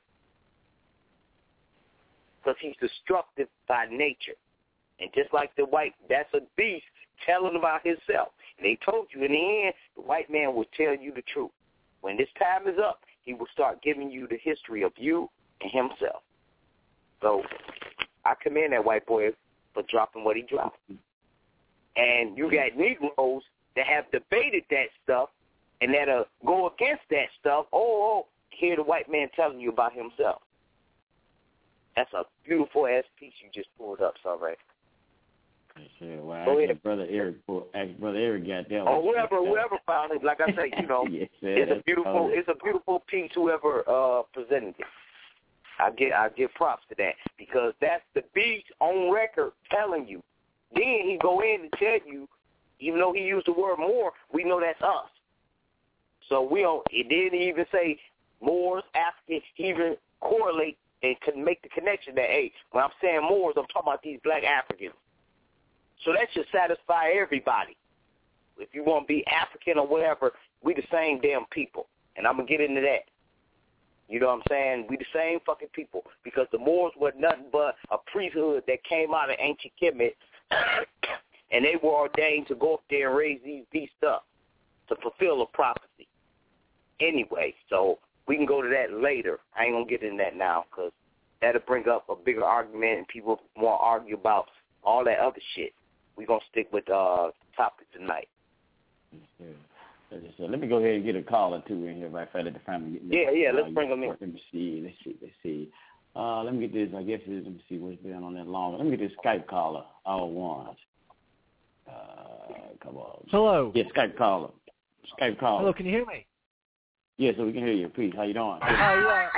because he's destructive by nature. And just like the white, that's a beast telling about himself. And they told you in the end, the white man will tell you the truth. When this time is up, he will start giving you the history of you and himself. So I commend that white boy for dropping what he dropped. And you got Negroes that have debated that stuff and that'll go against that stuff. Oh, oh, hear the white man telling you about himself. That's a beautiful-ass piece you just pulled up, Sorry. Sure. Well, Go I ahead. brother Eric, brother Eric got that. Or one. whoever, whoever found it, like I say, you know, yes, it's a beautiful, it's a beautiful piece. Whoever uh, presented it, I get, I give props to that because that's the beast on record telling you. Then he go in and tell you, even though he used the word more, we know that's us. So we don't. It didn't even say Moors, Africans. He even correlate and can make the connection that hey, when I'm saying Moors, I'm talking about these black Africans. So that should satisfy everybody. If you want to be African or whatever, we the same damn people. And I'm going to get into that. You know what I'm saying? We the same fucking people. Because the Moors were nothing but a priesthood that came out of ancient Kemet, and they were ordained to go up there and raise these beasts up to fulfill a prophecy. Anyway, so we can go to that later. I ain't going to get into that now because that'll bring up a bigger argument and people want to argue about all that other shit. We're going to stick with uh, the topic tonight. Yeah. So let me go ahead and get a caller, too, in here. Right, let the family get Yeah, yeah, let's bring them in. Let me see, let's see, let's see. Uh, let me get this, I guess, let me see what's been on that long. Let me get this Skype caller, all ones. Uh, come on. Hello. Yeah, Skype caller. Skype caller. Hello, can you hear me? Yeah, so we can hear you. Peace. How you doing? Oh, yeah.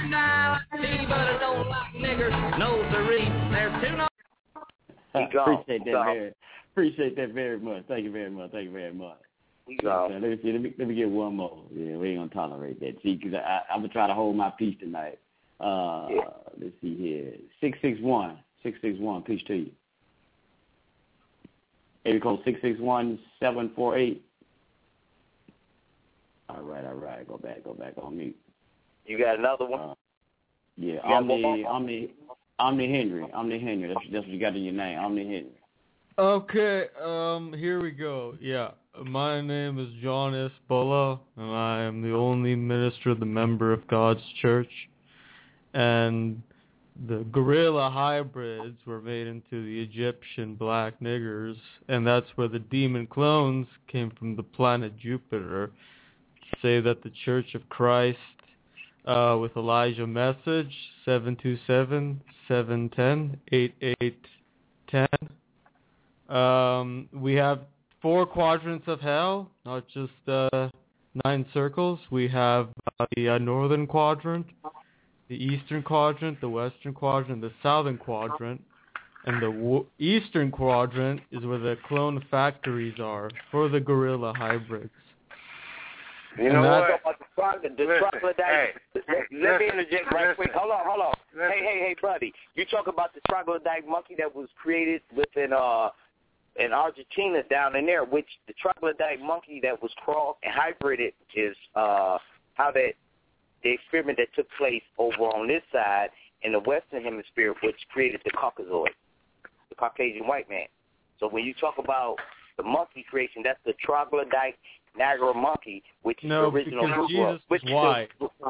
Appreciate that very, appreciate that very much. Thank you very much. Thank you very much. We go. Let me see. Let me let me get one more. Yeah, we ain't gonna tolerate that. See, because I I'm gonna try to hold my peace tonight. Uh, yeah. Let's see here. Six six one six six one. Peace to you. Area code six six one, seven four eight. All right, all right. Go back, go back on mute. You got another one? Uh, yeah, Omni, Omni, Omni Henry. Omni Henry. That's, that's what you got in your name, Omni Henry. Okay, um, here we go. Yeah, my name is John Espola, and I am the only minister, the member of God's church. And the gorilla hybrids were made into the Egyptian black niggers, and that's where the demon clones came from the planet Jupiter. Say that the Church of Christ, uh, with Elijah Message, seven two seven, seven one zero, eight eight one zero. Um, we have four quadrants of hell, not just uh, nine circles. We have uh, the uh, northern quadrant, the eastern quadrant, the western quadrant, the southern quadrant, and the w- eastern quadrant is where the clone factories are for the gorilla hybrids. You know what? The, the listen, troglodyte. hey, let listen, me interject right listen, quick. Hold on, hold on. listen. Hey, hey, hey, buddy. You talk about the troglodyte monkey that was created within uh in Argentina down in there, which the troglodyte monkey that was crossed and hybrided is uh how that the experiment that took place over on this side in the Western Hemisphere, which created the Caucasoid, the Caucasian white man. So when you talk about the monkey creation, that's the troglodyte Niagara monkey, which is no, the original because Negro, Jesus which is white.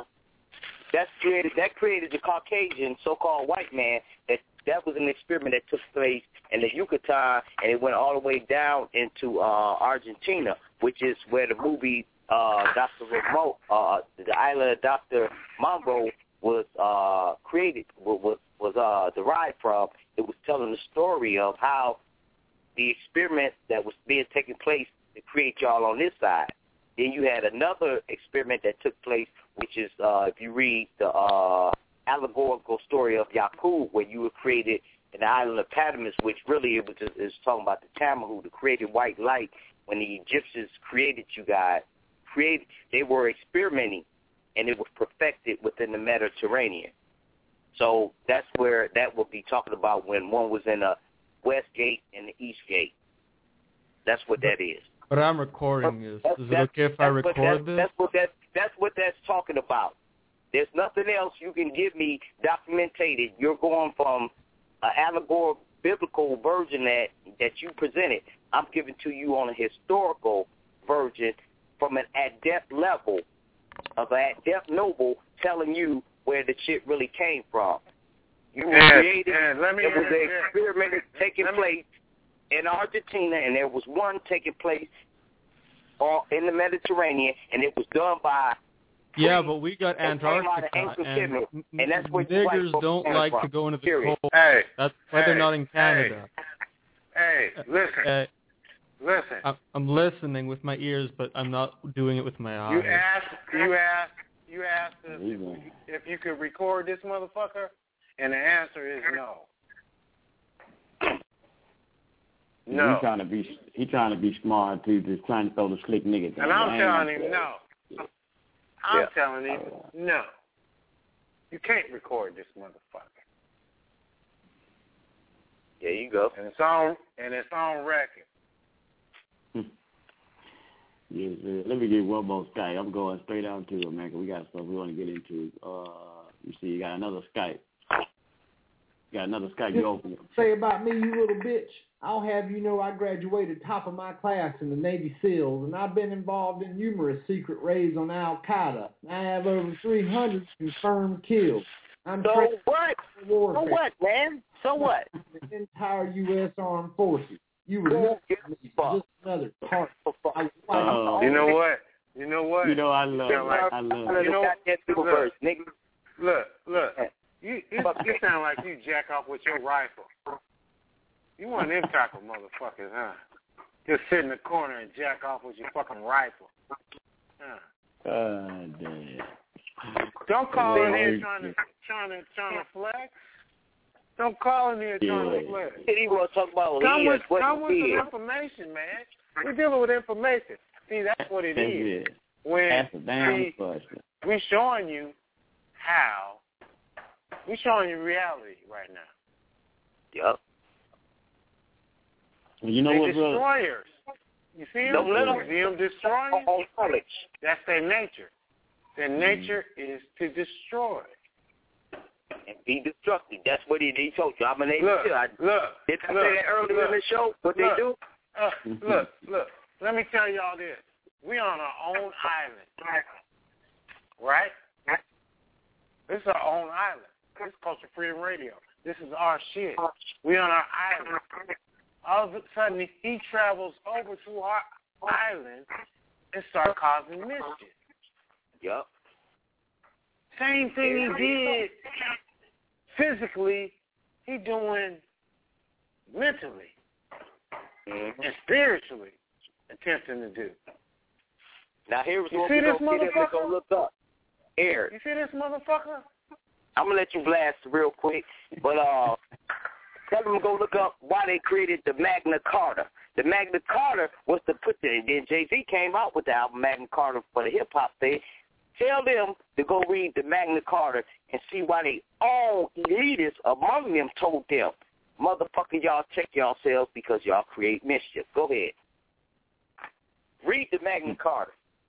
That's created. That created the Caucasian so-called white man. That that was an experiment that took place in the Yucatan, and it went all the way down into uh, Argentina, which is where the movie uh, Doctor Remote, uh, the island of Doctor Mambo, was uh, created. Was was uh, derived from. It was telling the story of how the experiment that was being taken place to create y'all on this side. Then you had another experiment that took place, which is, uh, if you read the uh, allegorical story of Yaqub, where you were created in the island of Patmos, which really it was just, it was talking about the Tamahu, the created white light. When the Egyptians created you guys, created, they were experimenting, and it was perfected within the Mediterranean. So that's where that will be talking about when one was in the west gate and the east gate. That's what that is. But I'm recording this. That's, Is it okay if I record that's, this? That's what that, that's what that's talking about. There's nothing else you can give me documentated. You're going from an allegorical, biblical version that, that you presented. I'm giving to you on a historical version from an adept level of an adept noble telling you where the shit really came from. You were and, created. And let me there was an yeah. experiment taking me, place in Argentina, and there was one taking place in the Mediterranean, and it was done by yeah, but we got Antarctica, and, and that's what niggers don't like from. to go into the Period. cold. Hey, that's why hey, they're not in Canada. Hey, hey listen, uh, listen. I'm listening with my ears, but I'm not doing it with my eyes. You asked, you asked, you asked us if, we, if you could record this motherfucker, and the answer is no. No. He trying to be he trying to be smart too, just trying to throw the slick nigga thing. And I'm telling him no. I'm yeah. telling him no. You can't record this motherfucker. There you go. And it's on and it's on record. Yes, sir. Let me get one more Skype. I'm going straight out to it, man, because we got stuff we want to get into. Uh, you see, you got another Skype. You got another Skype. You open it. Say about me, you little bitch. I'll have you know I graduated top of my class in the Navy SEALs, and I've been involved in numerous secret raids on Al-Qaeda. I have over three hundred confirmed kills. I'm so what? So what, man? So what? The entire U S Armed Forces. You were no, just another part. Uh, you know what? You know what? You know I love it. Like, I love it. You know, look, look, look. You, you, you sound like you jack off with your rifle. You one of them type of motherfuckers, huh? Just sit in the corner and jack off with your fucking rifle. Huh. God damn. Don't call in here trying to trying to trying to flex. Don't call in here trying yeah. to flex. He want to talk about come with, what come with some information, man. We're dealing with information. See, that's what it is. It. When that's a damn we, question. we showing you how. We're showing you reality right now. Yep. You know they what, brother? destroyers. You see them? Don't let them. You see them destroying? On college. That's their nature. Their nature mm. is to destroy. And be destructive. That's what he, he told you. I'm an able Look, to. I, look, did I look, say that earlier look, in the show? What look, they do? Uh, look, look. Let me tell y'all this. We on our own island, right? This is our own island. This is Culture Freedom Radio. This is our shit. We on our island. All of a sudden, he travels over to our island and start causing mischief. Yep. Same thing he did physically, he doing mentally mm-hmm. and spiritually attempting to do. Now here's you what see we're this going to motherfucker? look up. Eric. You see this motherfucker? I'm going to let you blast real quick, but uh, tell them to go look up why they created the Magna Carta. The Magna Carta was to put the, then Jay-Z came out with the album Magna Carta for the hip-hop stage. Tell them to go read the Magna Carta and see why they all elitists among them told them, motherfucker, y'all check yourselves because y'all create mischief. Go ahead. Read the Magna Carta.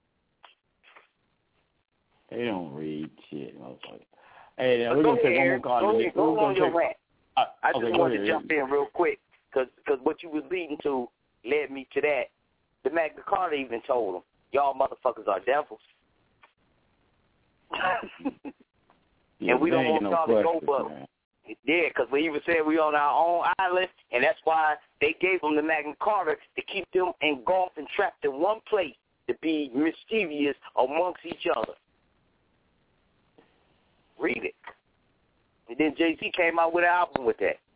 They don't read shit, motherfucker. Hey, now, But we're go going to take ahead, one more call. Go, go, go on your rant. Uh, I just okay, wanted ahead, to jump in real quick because what you was leading to led me to that. The Magna Carta even told them, y'all motherfuckers are devils. yeah, and we don't want no y'all to go, but man. yeah, because we even said we on our own island, and that's why they gave them the Magna Carta to keep them engulfed and trapped in one place to be mischievous amongst each other. Read it. And then Jay-Z came out with an album with that.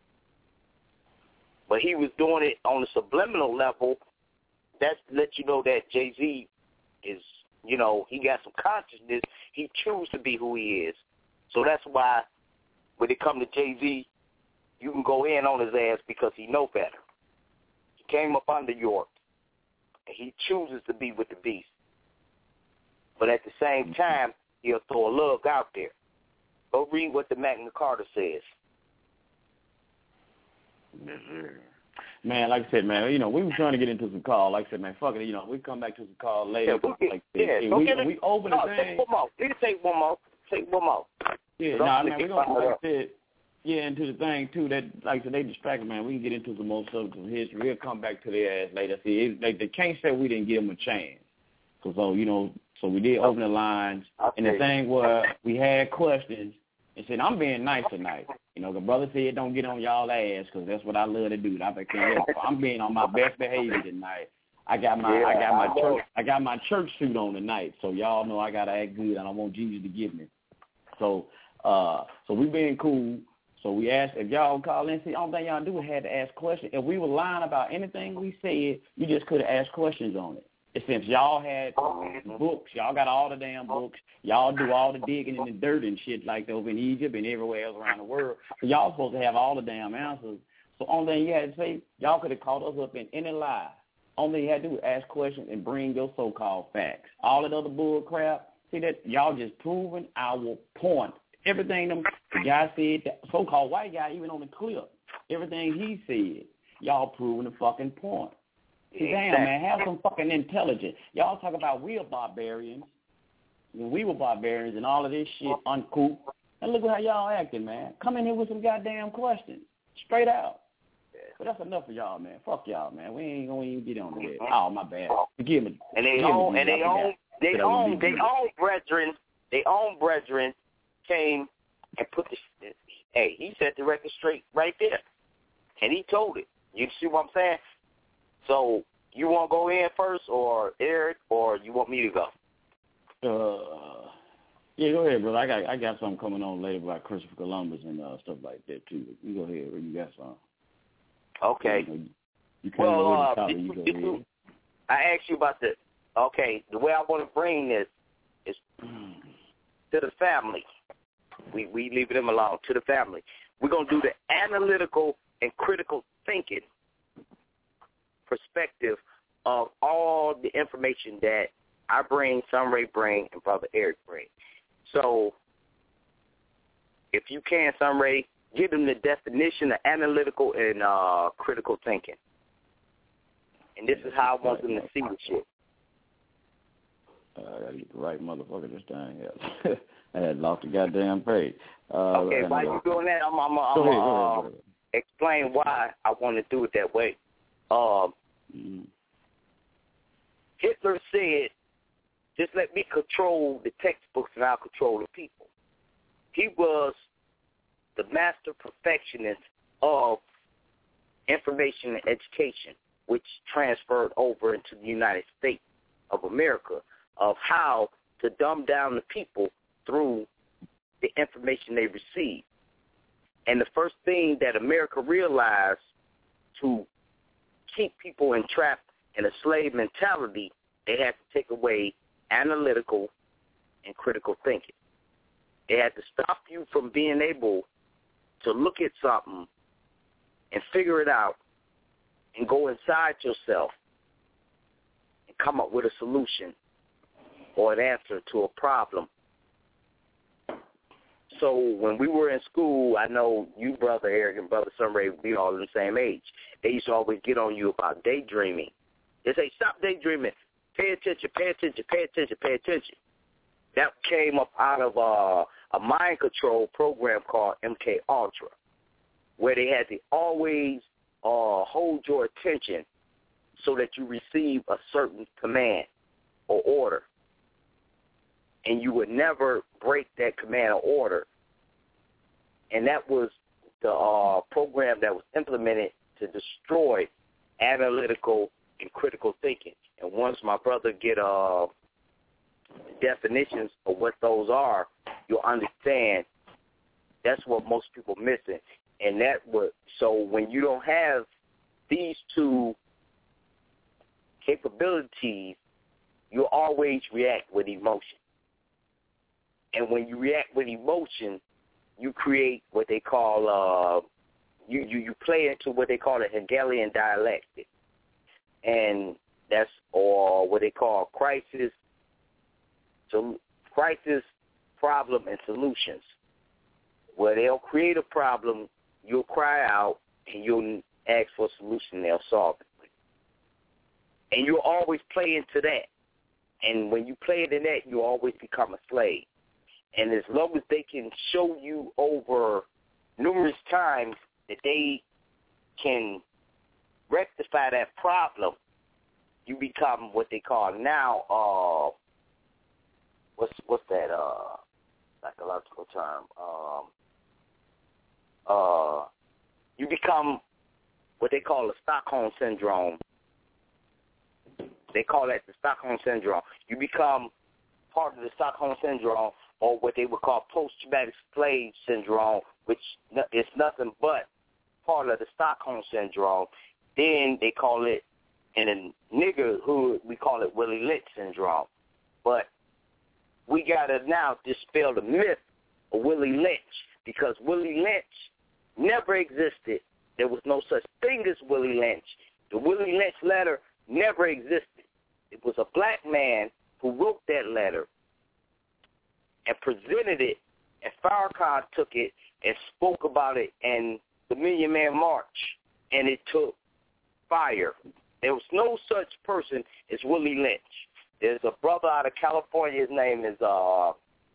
But he was doing it on a subliminal level. That lets you know that Jay-Z is, you know, he got some consciousness. He chooses to be who he is. So that's why when it comes to Jay-Z, you can go in on his ass because he know better. He came up under York, and he chooses to be with the beast. But at the same time, he'll throw a lug out there. Go read what the Magna Carta says. Man, like I said, man, you know, we were trying to get into some call. Like I said, man, fuck it, you know, we come back to some call later. Yeah, we'll get, like yeah, and go we, get it. we open no, the take thing. one more. You can take one more. Take one more. Yeah, no, nah, man, we're going to, like I said, yeah, into the thing, too, that, like I said, they distracted, man. We can get into some more subjects of history. We'll come back to their ass later. See, it, they, they can't say we didn't give them a chance. So, so, you know, so we did open the lines. Okay. And the thing was, we had questions. And said, I'm being nice tonight. You know, the brother said don't get on y'all ass because that's what I love to do. I can't help. I'm being on my best behavior tonight. I got my yeah, I got my I church I got my church suit on tonight. So y'all know I gotta act good. I don't want Jesus to get me. So uh so we being cool. So we asked if y'all call in. See, the only thing y'all do is had to ask questions. If we were lying about anything we said, you just could have asked questions on it. And since y'all had books, y'all got all the damn books, y'all do all the digging in the dirt and shit like that over in Egypt and everywhere else around the world. So y'all supposed to have all the damn answers. So only thing you had to say, y'all could have caught us up in any lie. Only thing you had to do was ask questions and bring your so-called facts. All that other bull crap, see that y'all just proving our point. Everything them the guy said, the so-called white guy, even on the clip, everything he said, y'all proving the fucking point. See, damn, man, have some fucking intelligence. Y'all talk about we are barbarians. When we were barbarians and all of this shit uncouth. And look at how y'all acting, man. Come in here with some goddamn questions. Straight out. But that's enough for y'all, man. Fuck y'all, man. We ain't gonna even get on the head. Oh, my bad. Forgive me. And they own, and they own, they own, they own brethren, they own brethren came and put the, hey, he set the record straight right there. And he told it. You see what I'm saying? So you want to go in first, or Eric, or you want me to go? Uh, yeah, go ahead, brother. I got I got something coming on later about Christopher Columbus and uh, stuff like that too. You go ahead, you got something. Okay. You, know, you can't well, go uh, top, you, you go you, ahead. I asked you about the. Okay, the way I want to bring this is to the family. We we leave them alone. To the family, we're gonna do the analytical and critical thinking perspective of all the information that I bring, Sunray bring, and Brother Eric bring. So if you can, Sunray, give them the definition of analytical and uh, critical thinking. And this is how I want them to see the shit. Uh, I gotta get the right motherfucker this time. Yeah. I had lost the goddamn page. Uh, okay, while you doing that, I'm I'm I'm go uh, ahead, explain why I want to do it that way. Um, mm-hmm. Hitler said, "Just let me control the textbooks, and I'll control the people." He was the master perfectionist of information and education, which transferred over into the United States of America, of how to dumb down the people through the information they receive. And the first thing that America realized to keep people entrapped in a slave mentality, they had to take away analytical and critical thinking. They had to stop you from being able to look at something and figure it out and go inside yourself and come up with a solution or an answer to a problem. So when we were in school, I know you, Brother Eric, and Brother Sunray, we all in the same age. They used to always get on you about daydreaming. They say, stop daydreaming. Pay attention, pay attention, pay attention, pay attention. That came up out of uh, a mind control program called M K Ultra, where they had to always uh, hold your attention so that you receive a certain command or order. And you would never break that command or order. And that was the uh, program that was implemented to destroy analytical and critical thinking. And once my brother get uh, definitions of what those are, you'll understand that's what most people missing. And that would, so when you don't have these two capabilities, you'll always react with emotion. And when you react with emotion, you create what they call, uh, you, you, you play into what they call a Hegelian dialectic. And that's, or what they call crisis, so crisis, problem, and solutions, where they'll create a problem, you'll cry out, and you'll ask for a solution, they'll solve it. And you'll always play into that. And when you play into that, you always become a slave. And as long as they can show you over numerous times that they can rectify that problem, you become what they call now, uh, what's what's that uh, psychological term? Um, uh, you become what they call the Stockholm Syndrome. They call that the Stockholm Syndrome. You become part of the Stockholm Syndrome, or what they would call post-traumatic slave syndrome, which is nothing but part of the Stockholm Syndrome. Then they call it, in a niggerhood, we call it Willie Lynch syndrome. But we got to now dispel the myth of Willie Lynch, because Willie Lynch never existed. There was no such thing as Willie Lynch. The Willie Lynch letter never existed. It was a black man who wrote that letter and presented it, and Farrakhan took it and spoke about it in the Million Man March, and it took fire. There was no such person as Willie Lynch. There's a brother out of California. His name is, uh, I,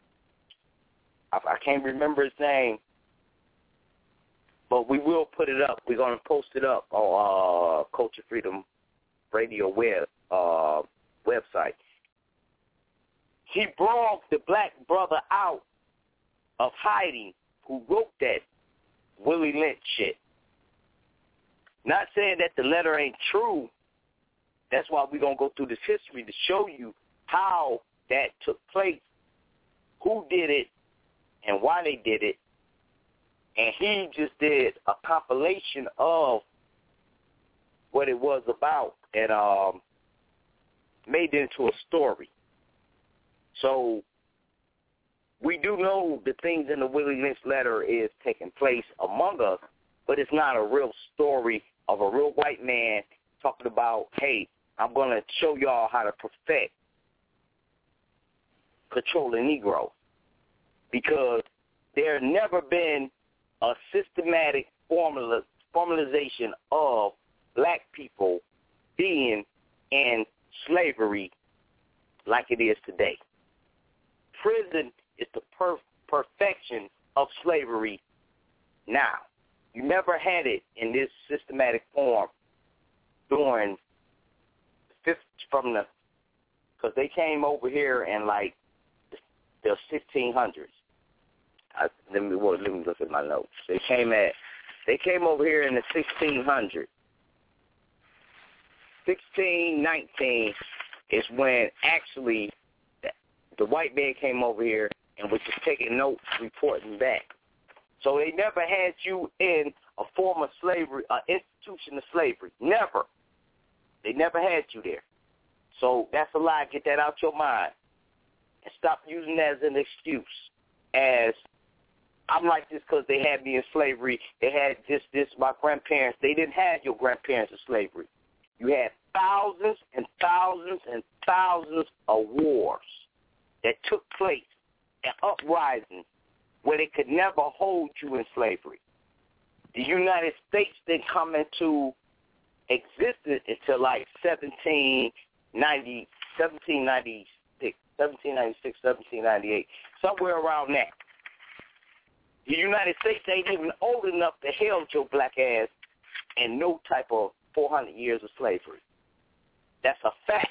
I can't remember his name, but we will put it up. We're going to post it up on uh, Culture Freedom Radio web uh, website. He brought the black brother out of hiding who wrote that Willie Lynch shit. Not saying that the letter ain't true. That's why we're going to go through this history to show you how that took place, who did it, and why they did it. And he just did a compilation of what it was about and um, made it into a story. So we do know the things in the Willie Lynch letter is taking place among us, but it's not a real story of a real white man talking about, hey, I'm going to show y'all how to perfect controlling Negro, because there never been a systematic formula, formalization of black people being in slavery like it is today. Prison is the per- perfection of slavery now. You never had it in this systematic form during fifth from the, because they came over here in like the sixteen hundreds. I, let me well, let me look at my notes. They came at they came over here in the sixteen hundreds. sixteen nineteen is when actually the, the white man came over here and was just taking notes, reporting back. So they never had you in a form of slavery, an institution of slavery. Never. They never had you there. So that's a lie. Get that out your mind. And stop using that as an excuse. As I'm like this because they had me in slavery. They had this, this, my grandparents. They didn't have your grandparents in slavery. You had thousands and thousands and thousands of wars that took place and uprisings where they could never hold you in slavery. The United States didn't come into existence until like seventeen ninety, seventeen ninety-six, seventeen ninety-six, seventeen ninety-eight, somewhere around that. The United States ain't even old enough to held your black ass in no type of four hundred years of slavery. That's a fact.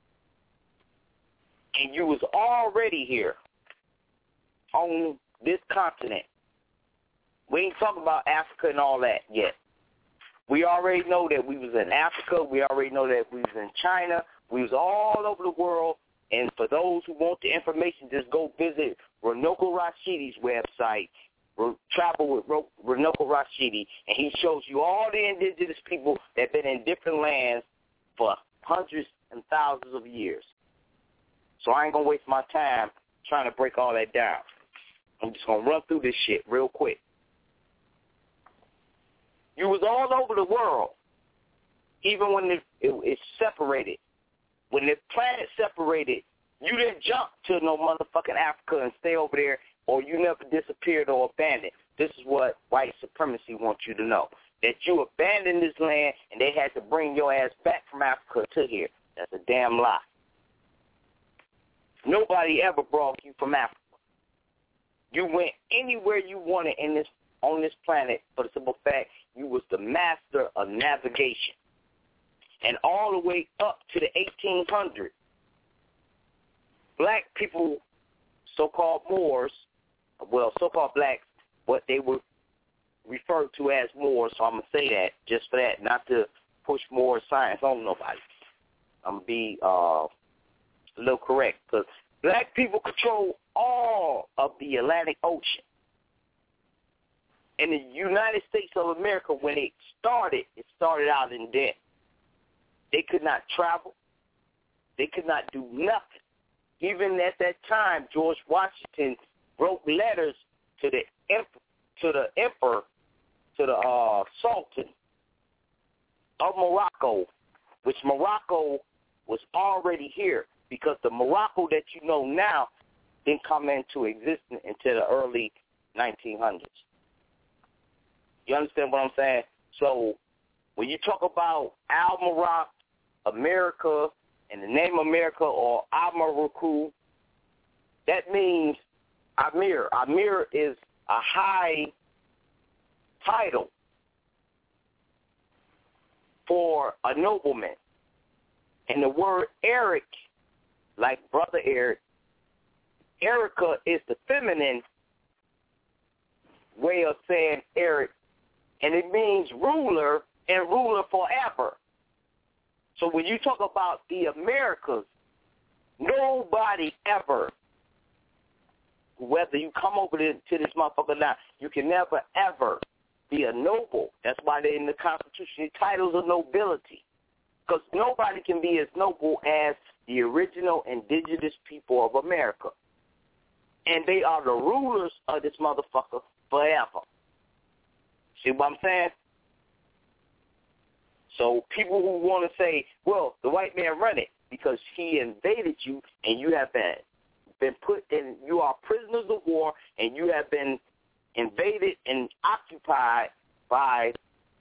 And you was already here on this continent. We ain't talking about Africa and all that yet. We already know that we was in Africa. We already know that we was in China. We was all over the world. And for those who want the information, just go visit Runoko Rashidi's website. Travel with Runoko Rashidi, and he shows you all the indigenous people that have been in different lands for hundreds and thousands of years. So I ain't going to waste my time trying to break all that down. I'm just going to run through this shit real quick. You was all over the world, even when it, it, it separated. When the planet separated, you didn't jump to no motherfucking Africa and stay over there, or you never disappeared or abandoned. This is what white supremacy wants you to know, that you abandoned this land and they had to bring your ass back from Africa to here. That's a damn lie. Nobody ever brought you from Africa. You went anywhere you wanted in this on this planet for the simple fact you was the master of navigation. And all the way up to the eighteen hundreds, black people, so-called Moors, well, so-called blacks, what they were referred to as Moors, so I'm going to say that just for that, not to push more science on nobody. I'm going to be uh, a little correct, because black people control all of the Atlantic Ocean. In the United States of America, when it started, it started out in debt. They could not travel. They could not do nothing. Even at that time, George Washington wrote letters to the emperor, to the emperor, to the uh, Sultan of Morocco, which Morocco was already here, because the Morocco that you know now didn't come into existence until the early nineteen hundreds. You understand what I'm saying? So when you talk about Al-Marak, America, and the name America, or Amaraku, that means Amir. Amir is a high title for a nobleman. And the word Eric, like Brother Eric, Erica is the feminine way of saying Eric, and it means ruler and ruler forever. So when you talk about the Americas, nobody ever, whether you come over to, to this motherfucker now, you can never, ever be a noble. That's why they're in the Constitution, titles of nobility. Because nobody can be as noble as the original indigenous people of America. And they are the rulers of this motherfucker forever. See what I'm saying? So people who want to say, well, the white man run it because he invaded you and you have been, been put in, you are prisoners of war and you have been invaded and occupied by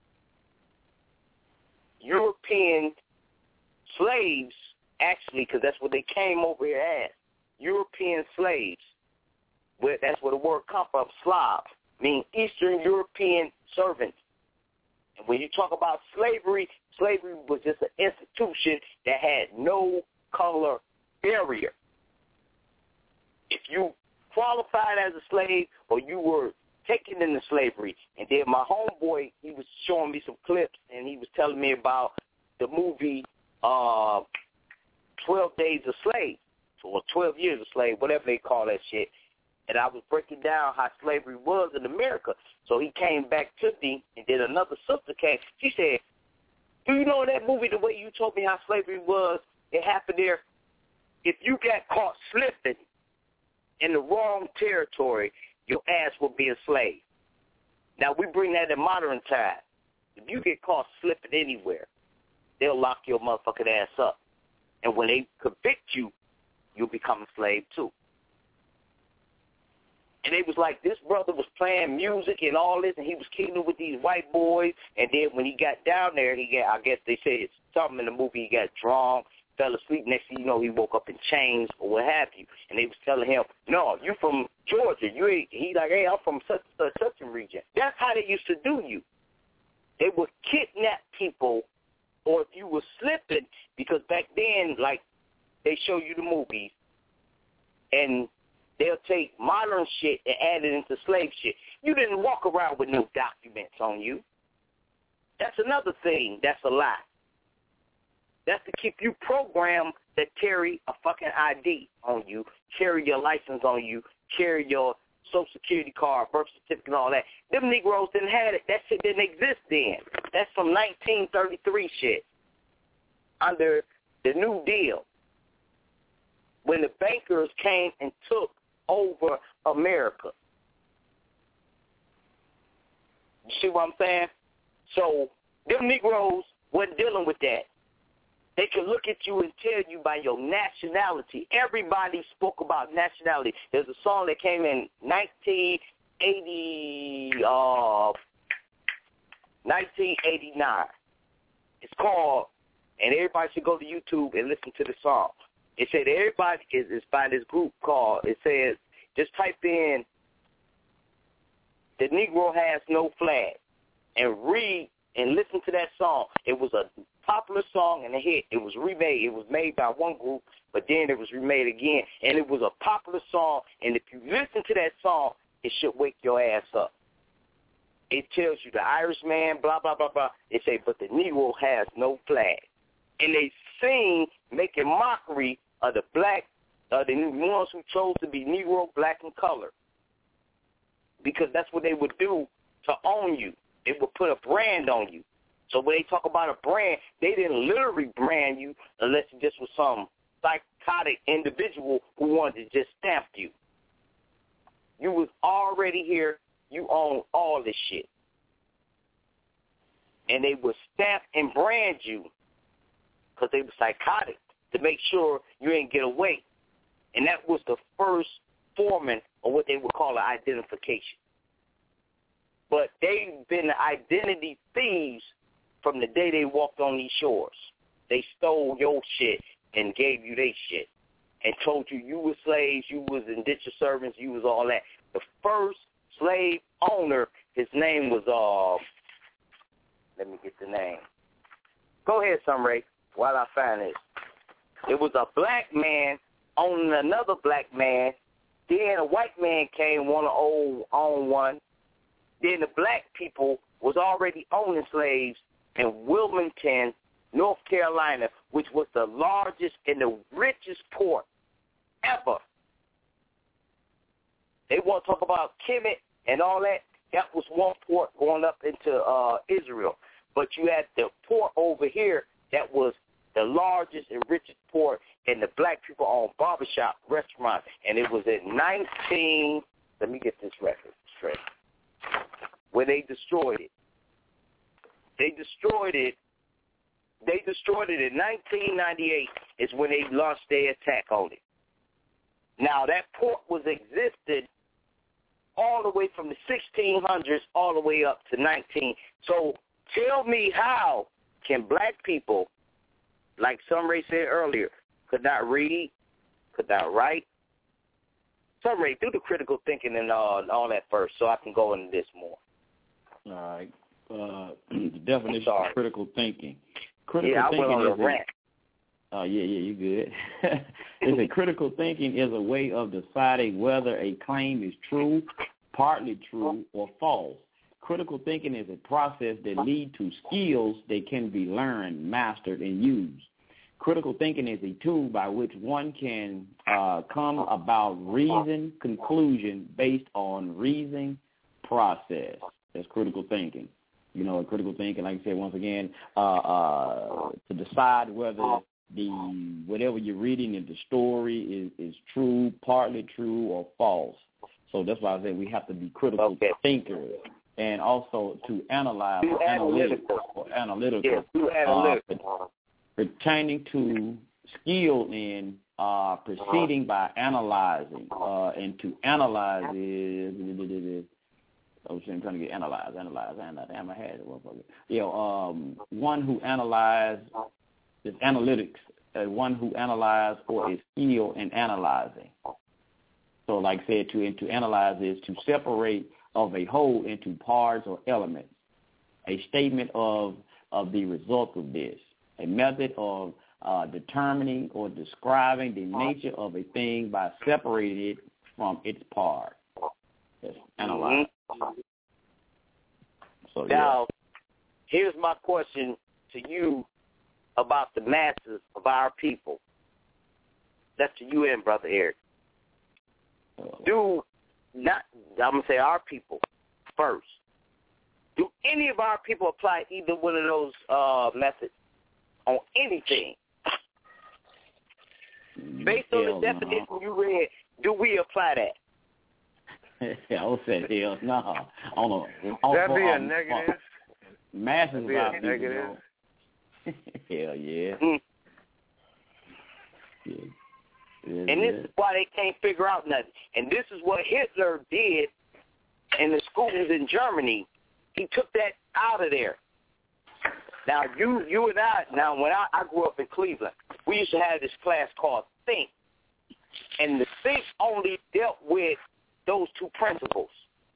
European slaves, actually, because that's what they came over here as, European slaves. Where that's where the word comes from, Slav, meaning Eastern European servants. And when you talk about slavery, slavery was just an institution that had no color barrier. If you qualified as a slave or you were taken into slavery, and then my homeboy, he was showing me some clips, and he was telling me about the movie uh, twelve Days a Slave, or twelve Years a Slave, whatever they call that shit. And I was breaking down how slavery was in America. So he came back to me, and then another sister came. She said, do you know that movie, the way you told me how slavery was, it happened there? If you got caught slipping in the wrong territory, your ass will be enslaved. Now, we bring that in modern time. If you get caught slipping anywhere, they'll lock your motherfucking ass up. And when they convict you, you'll become a slave, too. And they was like, this brother was playing music and all this, and he was kicking with these white boys. And then when he got down there, he got, I guess they said something in the movie, he got drunk, fell asleep. Next thing you know, he woke up in chains or what have you. And they was telling him, no, you from Georgia. You ain't. He like, hey, I'm from such such such a region. That's how they used to do you. They would kidnap people, or if you were slipping, because back then, like, they show you the movies, and they'll take modern shit and add it into slave shit. You didn't walk around with no documents on you. That's another thing that's a lie. That's to keep you programmed that carry a fucking I D on you, carry your license on you, carry your social security card, birth certificate, and all that. Them Negroes didn't have it. That shit didn't exist then. That's from nineteen thirty-three shit under the New Deal, when the bankers came and took over America. You see what I'm saying? So them Negroes wasn't dealing with that. They could look at you and tell you by your nationality. Everybody spoke about nationality. There's a song that came in nineteen eighty, uh, nineteen eighty-nine. It's called, and everybody should go to YouTube and listen to the song. It said everybody is, is by this group called, it says, just type in, the Negro has no flag, and read and listen to that song. It was a popular song and a hit. It was remade. It was made by one group, but then it was remade again, and it was a popular song, and if you listen to that song, it should wake your ass up. It tells you the Irishman, blah, blah, blah, blah. It say, but the Negro has no flag. And they sing, making mockery of the black, uh, the ones who chose to be Negro, black, and color. Because that's what they would do to own you. They would put a brand on you. So when they talk about a brand, they didn't literally brand you unless it just was some psychotic individual who wanted to just stamp you. You was already here. You own all this shit. And they would stamp and brand you because they were psychotic to make sure you didn't get away. And that was the first forming of what they would call an identification. But they've been identity thieves from the day they walked on these shores. They stole your shit and gave you their shit and told you you were slaves, you was indentured servants, you was all that. The first slave owner, his name was, uh, let me get the name. Go ahead, Sunray, while I find this. It was a black man owning another black man. Then a white man came, want to own, own one. Then the black people was already owning slaves in Wilmington, North Carolina, which was the largest and the richest port ever. They want to talk about Kemet and all that. That was one port going up into uh, Israel. But you had the port over here that was the largest and richest port, and the black people owned barbershop, restaurants, and it was in nineteen, let me get this record straight, where they destroyed it. They destroyed it. They destroyed it in nineteen ninety-eight is when they launched their attack on it. Now, that port was existed all the way from the sixteen hundreds all the way up to nineteen. So tell me, how can black people, like Sunray said earlier, could not read, could not write? Sunray, do the critical thinking and uh, all that first, so I can go into this more. All right. Uh, the definition of critical thinking. Critical yeah, I thinking went on is a rant. Oh, uh, yeah, yeah, you good. It's a critical thinking is a way of deciding whether a claim is true, partly true, or false. Critical thinking is a process that leads to skills that can be learned, mastered, and used. Critical thinking is a tool by which one can uh, come about reason conclusion based on reasoning process. That's critical thinking. You know, critical thinking, like I said, once again, uh, uh, to decide whether the whatever you're reading in the story is, is true, partly true, or false. So that's why I said we have to be critical okay. thinkers, and also to analyze, do analytical, or analytical, yeah, do analytical. Uh, pertaining to skill in uh, proceeding by analyzing, uh, and to analyze is. I was trying to get analyzed, analyze, analyze. Damn, I had it. You know, um, one who analyze is analytics. Uh, one who analyze or is skilled in analyzing. So, like I said, to to analyze is to separate of a whole into parts or elements. A statement of of the result of this. A method of uh, determining or describing the nature of a thing by separating it from its part. Yes, analyze. Mm-hmm. So, now, yeah. Here's my question to you about the masses of our people. That's to you and Brother Eric. Do not, I'm going to say our people first. Do any of our people apply either one of those uh, methods on anything? Based on the definition no. you read, do we apply that? I would say hell no. On a, That'd be a um, negative. Masses That'd be a of negative. Hell yeah. Mm. yeah. And this is why they can't figure out nothing. And this is what Hitler did in the schools in Germany. He took that out of there. Now, you you and I, now when I, I grew up in Cleveland, we used to have this class called Think. And the Think only dealt with those two principles.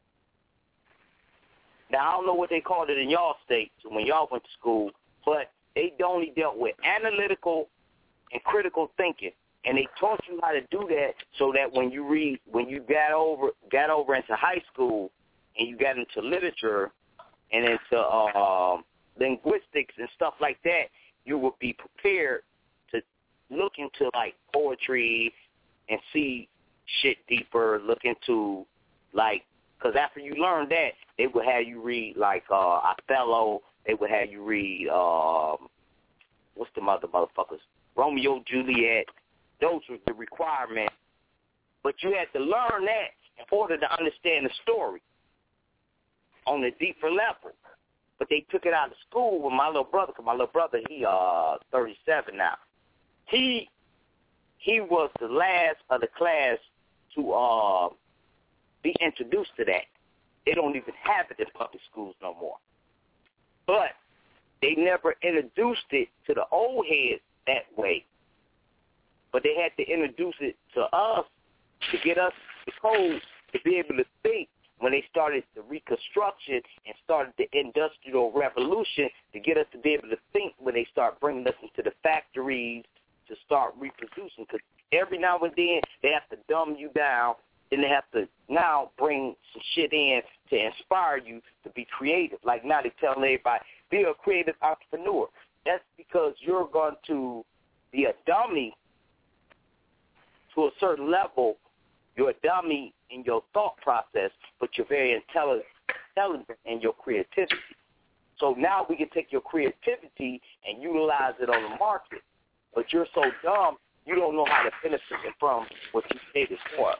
Now, I don't know what they called it in y'all states when y'all went to school, but they only dealt with analytical and critical thinking. And they taught you how to do that so that when you read, when you got over got over into high school and you got into literature and into uh, linguistics and stuff like that, you would be prepared to look into like poetry and see shit deeper, look into like, because after you learn that, they would have you read like uh, Othello. They would have you read um, what's the mother motherfuckers, Romeo, Juliet. Those were the requirements. But you had to learn that in order to understand the story on a deeper level. But they took it out of school with my little brother, because my little brother, he uh thirty-seven now. He he was the last of the class to uh, be introduced to that. They don't even have it in public schools no more. But they never introduced it to the old heads that way. But they had to introduce it to us to get us the code to be able to think when they started the Reconstruction and started the Industrial Revolution, to get us to be able to think when they start bringing us into the factories to start reproducing. Because every now and then they have to dumb you down, then they have to now bring some shit in to inspire you to be creative. Like now they're telling everybody, be a creative entrepreneur. That's because you're going to be a dummy to a certain level. You're a dummy in your thought process, but you're very intelligent, intelligent in your creativity. So now we can take your creativity and utilize it on the market, but you're so dumb, you don't know how to benefit from what you paid it for.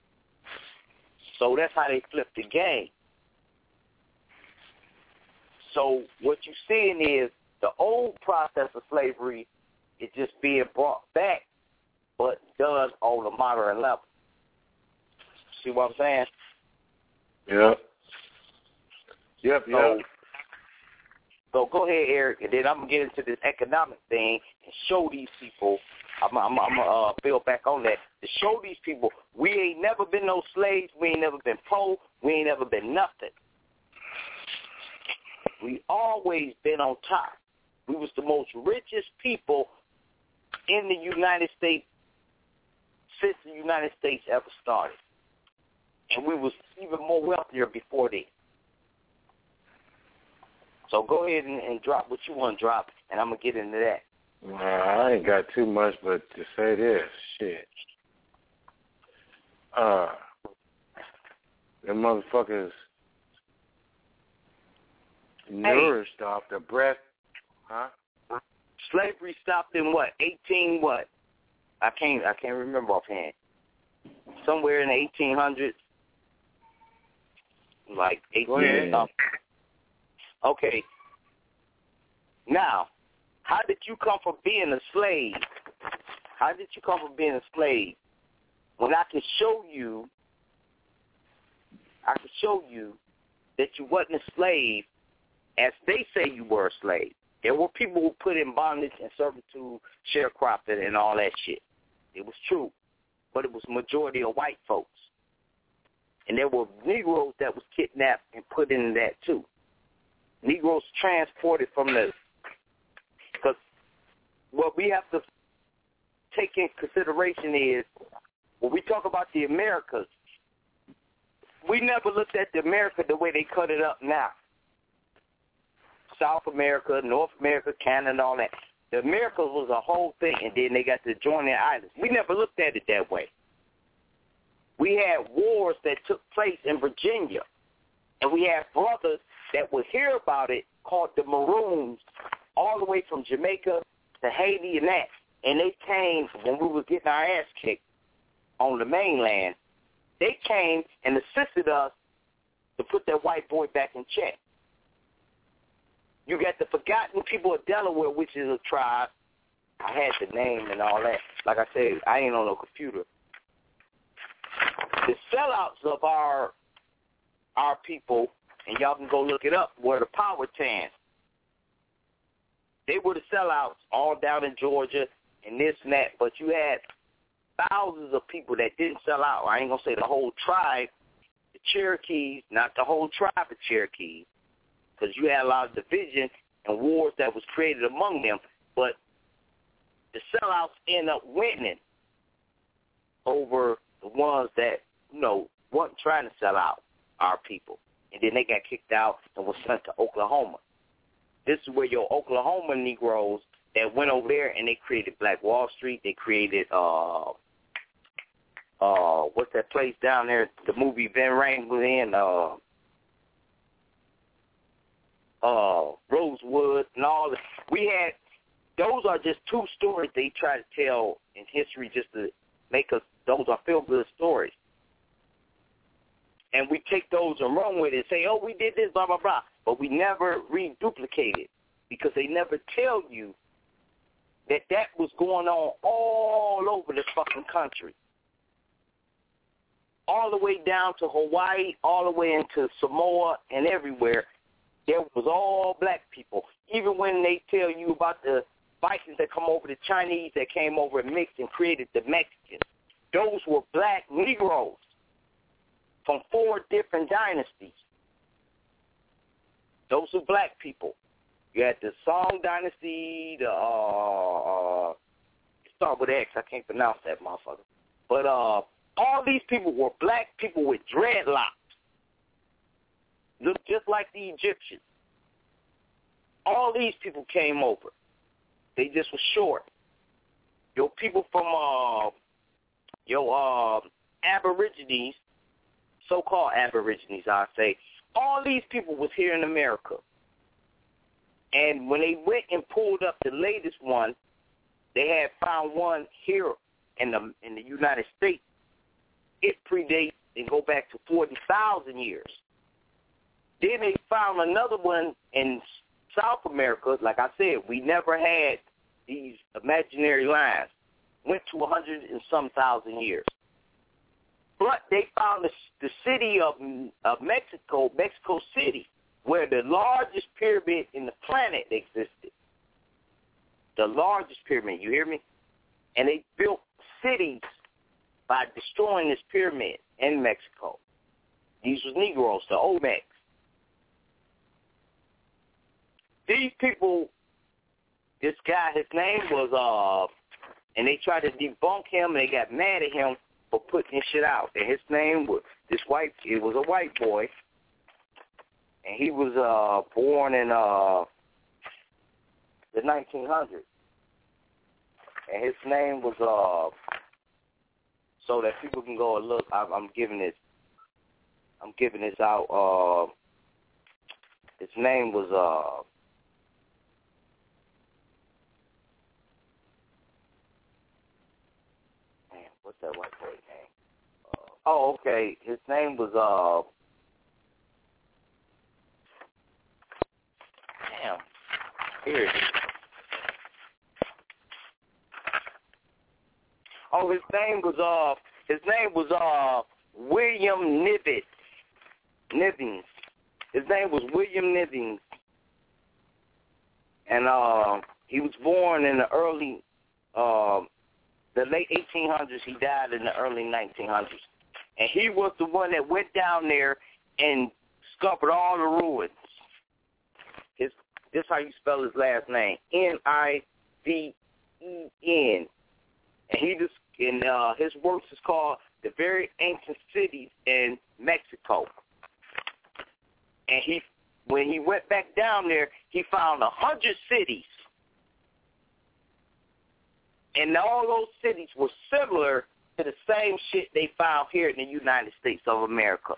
So that's how they flip the game. So what you're seeing is the old process of slavery is just being brought back, but done on a modern level. See what I'm saying? Yep. Yep, yep. So, so go ahead, Eric, and then I'm going to get into this economic thing and show these people, I'm, I'm, I'm going to uh, build back on that, to show these people we ain't never been no slaves, we ain't never been poor, we ain't never been nothing. We always been on top. We was the most richest people in the United States since the United States ever started. And we was even more wealthier before that. So go ahead and, and drop what you want to drop, and I'm going to get into that. Well, I ain't got too much but to say this. Shit. Uh, the motherfuckers nourished hey. off the breath. Huh? Slavery stopped in what? eighteen what? I can't I can't remember offhand. Somewhere in the eighteen hundreds. Like eighteen something. Okay. Now, how did you come from being a slave? How did you come from being a slave? When I can show you, I can show you that you wasn't a slave as they say you were a slave. There were people who put in bondage and servitude, sharecropping, and all that shit. It was true, but it was majority of white folks. And there were Negroes that was kidnapped and put in that too. Negroes transported from the, because what we have to take in consideration is, when we talk about the Americas, we never looked at the America the way they cut it up now. South America, North America, Canada, and all that. The Americas was a whole thing, and then they got the adjoining islands. We never looked at it that way. We had wars that took place in Virginia, and we had brothers that would hear about it called the Maroons, all the way from Jamaica to Haiti and that, and they came when we were getting our ass kicked on the mainland. They came and assisted us to put that white boy back in check. You got the forgotten people of Delaware, which is a tribe. I had the name and all that. Like I said, I ain't on no computer. The sellouts of our our people, and y'all can go look it up, were the Powhatans. They were the sellouts all down in Georgia and this and that, but you had thousands of people that didn't sell out. I ain't going to say the whole tribe, the Cherokees, not the whole tribe of Cherokees, because you had a lot of division and wars that was created among them, but the sellouts end up winning over the ones that, you know, wasn't trying to sell out our people. And then they got kicked out and was sent to Oklahoma. This is where your Oklahoma Negroes that went over there and they created Black Wall Street. They created, uh, uh, what's that place down there, the movie Ben Rain was in, uh, uh, Rosewood and all that. We had, those are just two stories they try to tell in history just to make us, those are feel-good stories. And we take those and run with it and say, oh, we did this, blah, blah, blah. But we never reduplicate it because they never tell you that that was going on all over this fucking country. All the way down to Hawaii, all the way into Samoa and everywhere, there was all black people. Even when they tell you about the Vikings that come over, the Chinese that came over and mixed and created the Mexicans, those were black Negroes from four different dynasties. Those are black people. You had the Song Dynasty, the, uh, uh, start with X, I can't pronounce that motherfucker. But uh, all these people were black people with dreadlocks. Look just like the Egyptians. All these people came over. They just were short. Your people from, uh, your uh, Aborigines, so-called Aborigines, I say, all these people was here in America. And when they went and pulled up the latest one, they had found one here in the in the United States. It predates and go back to forty thousand years. Then they found another one in South America. Like I said, we never had these imaginary lines. Went to one hundred and some thousand years. but they found the, the city of, of Mexico, Mexico City, where the largest pyramid in the planet existed. The largest pyramid, you hear me? And they built cities by destroying this pyramid in Mexico. These was Negroes, the Olmecs. These people, this guy, his name was, uh, and they tried to debunk him, and they got mad at him for putting this shit out. And his name was, this white, it was a white boy, and he was uh, born in uh, the nineteen hundreds. And his name was, uh, so that people can go and look, I'm, I'm giving this, I'm giving this out, uh, his name was, uh, man, what's that white boy's name? Uh, oh, okay, his name was, uh, damn, here it is. Oh, his name was uh, his name was uh, William Nivens. Nivens. His name was William Nivens, and uh, he was born in the early, uh, the late eighteen hundreds. He died in the early nineteen hundreds, and he was the one that went down there and discovered all the ruins. His, this is how you spell his last name: N I V E N. And he just, and uh, his works is called The Very Ancient Cities in Mexico. And he, when he went back down there, he found a hundred cities. And all those cities were similar to the same shit they found here in the United States of America.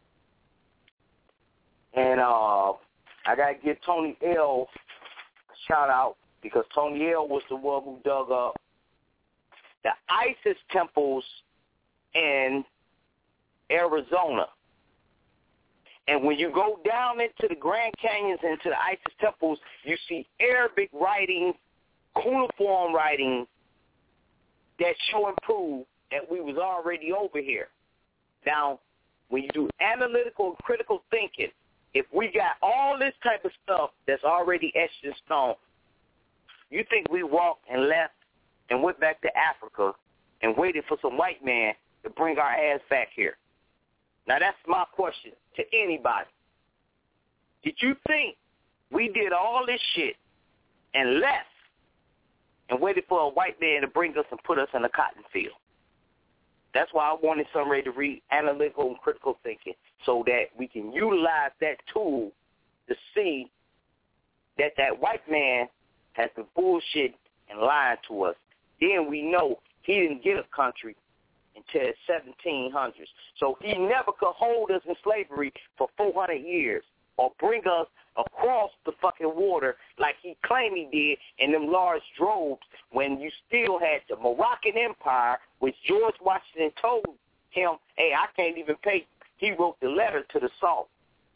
And uh, I got to give Tony L a shout out, because Tony L was the one who dug up the Isis temples in Arizona. And when you go down into the Grand Canyons, into the Isis temples, you see Arabic writing, cuneiform writing that show and prove that we was already over here. Now, when you do analytical and critical thinking, if we got all this type of stuff that's already etched in stone, you think we walked and left and went back to Africa and waited for some white man to bring our ass back here? Now, that's my question to anybody. Did you think we did all this shit and left and waited for a white man to bring us and put us in a cotton field? That's why I wanted somebody to read analytical and critical thinking, so that we can utilize that tool to see that that white man has been bullshit and lying to us. Then we know he didn't get a country until the seventeen hundreds. So he never could hold us in slavery for four hundred years or bring us across the fucking water like he claimed he did in them large droves, when you still had the Moroccan Empire, which George Washington told him, hey, I can't even pay. He wrote the letter to the Salt.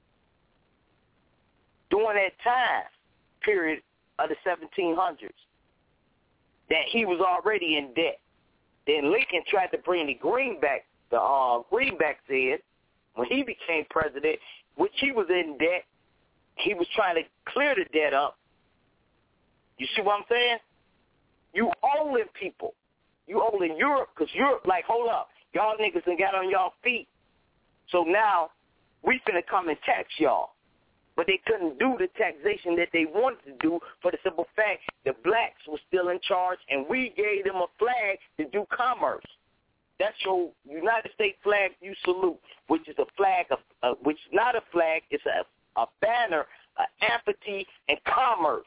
During that time period of the seventeen hundreds, that he was already in debt. Then Lincoln tried to bring the greenback, the uh, greenbacks in when he became president, which he was in debt. He was trying to clear the debt up. You see what I'm saying? You owing people. You owing Europe, because Europe like, hold up, y'all niggas done got on y'all feet. So now we finna come and tax y'all. But they couldn't do the taxation that they wanted to do for the simple fact the blacks were still in charge, and we gave them a flag to do commerce. That's your United States flag you salute, which is a flag of, uh, which is not a flag, it's a, a banner, an amity, and commerce.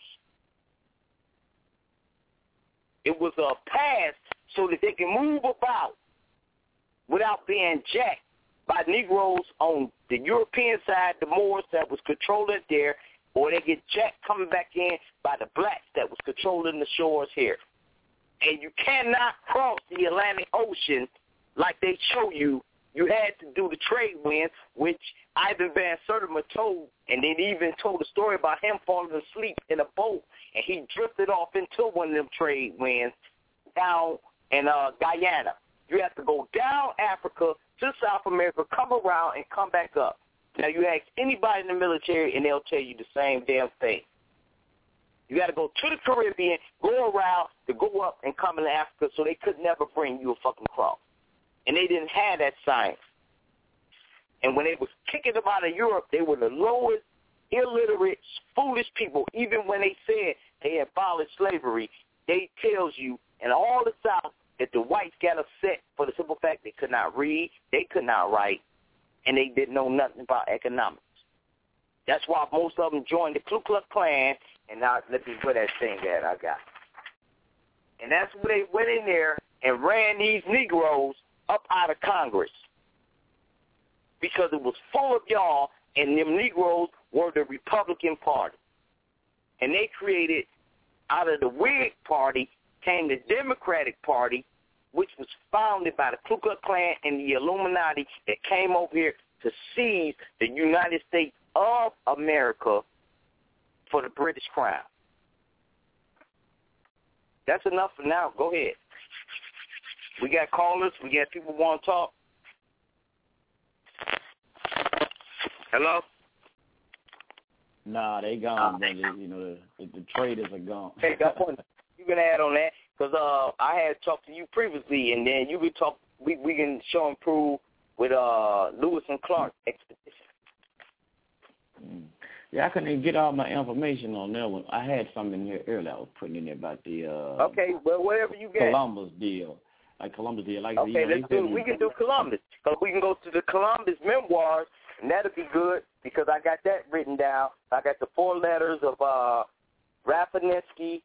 It was a pass so that they can move about without being jacked by Negroes on the European side, the Moors that was controlling there, or they get jacked coming back in by the blacks that was controlling the shores here. And you cannot cross the Atlantic Ocean like they show you. You had to do the trade wind, which Ivan Van Sertima told, and then even told a story about him falling asleep in a boat, and he drifted off into one of them trade winds down in uh, Guyana. You have to go down Africa to South America, come around, and come back up. Now, you ask anybody in the military, and they'll tell you the same damn thing. You got to go to the Caribbean, go around to go up and come into Africa, so they could never bring you a fucking cross. And they didn't have that science. And when they was kicking them out of Europe, they were the lowest, illiterate, foolish people. Even when they said they abolished slavery, they tells you in all the South that the whites got upset for the simple fact they could not read, they could not write, and they didn't know nothing about economics. That's why most of them joined the Ku Klux Klan, and now let me put that thing that I got. And that's where they went in there and ran these Negroes up out of Congress because it was full of y'all, and them Negroes were the Republican Party. And they created, out of the Whig Party, came the Democratic Party, which was founded by the Ku Klux Klan and the Illuminati that came over here to seize the United States of America for the British Crown. That's enough for now. Go ahead. We got callers. We got people who want to talk. Hello? Nah, they gone, brother. You know, the, the traders are gone. Hey, got one. You can add on that because uh, I had talked to you previously, and then you could talk. We we can show and prove with uh Lewis and Clark expedition. Mm. Yeah, I couldn't even get all my information on that one. I had something here earlier I was putting in there about the uh, okay, well, whatever you get. Columbus deal, like Columbus deal. Like okay, you know, let's do. We can do Columbus because we can go to the Columbus memoirs, and that'll be good because I got that written down. I got the four letters of uh, Rafinesky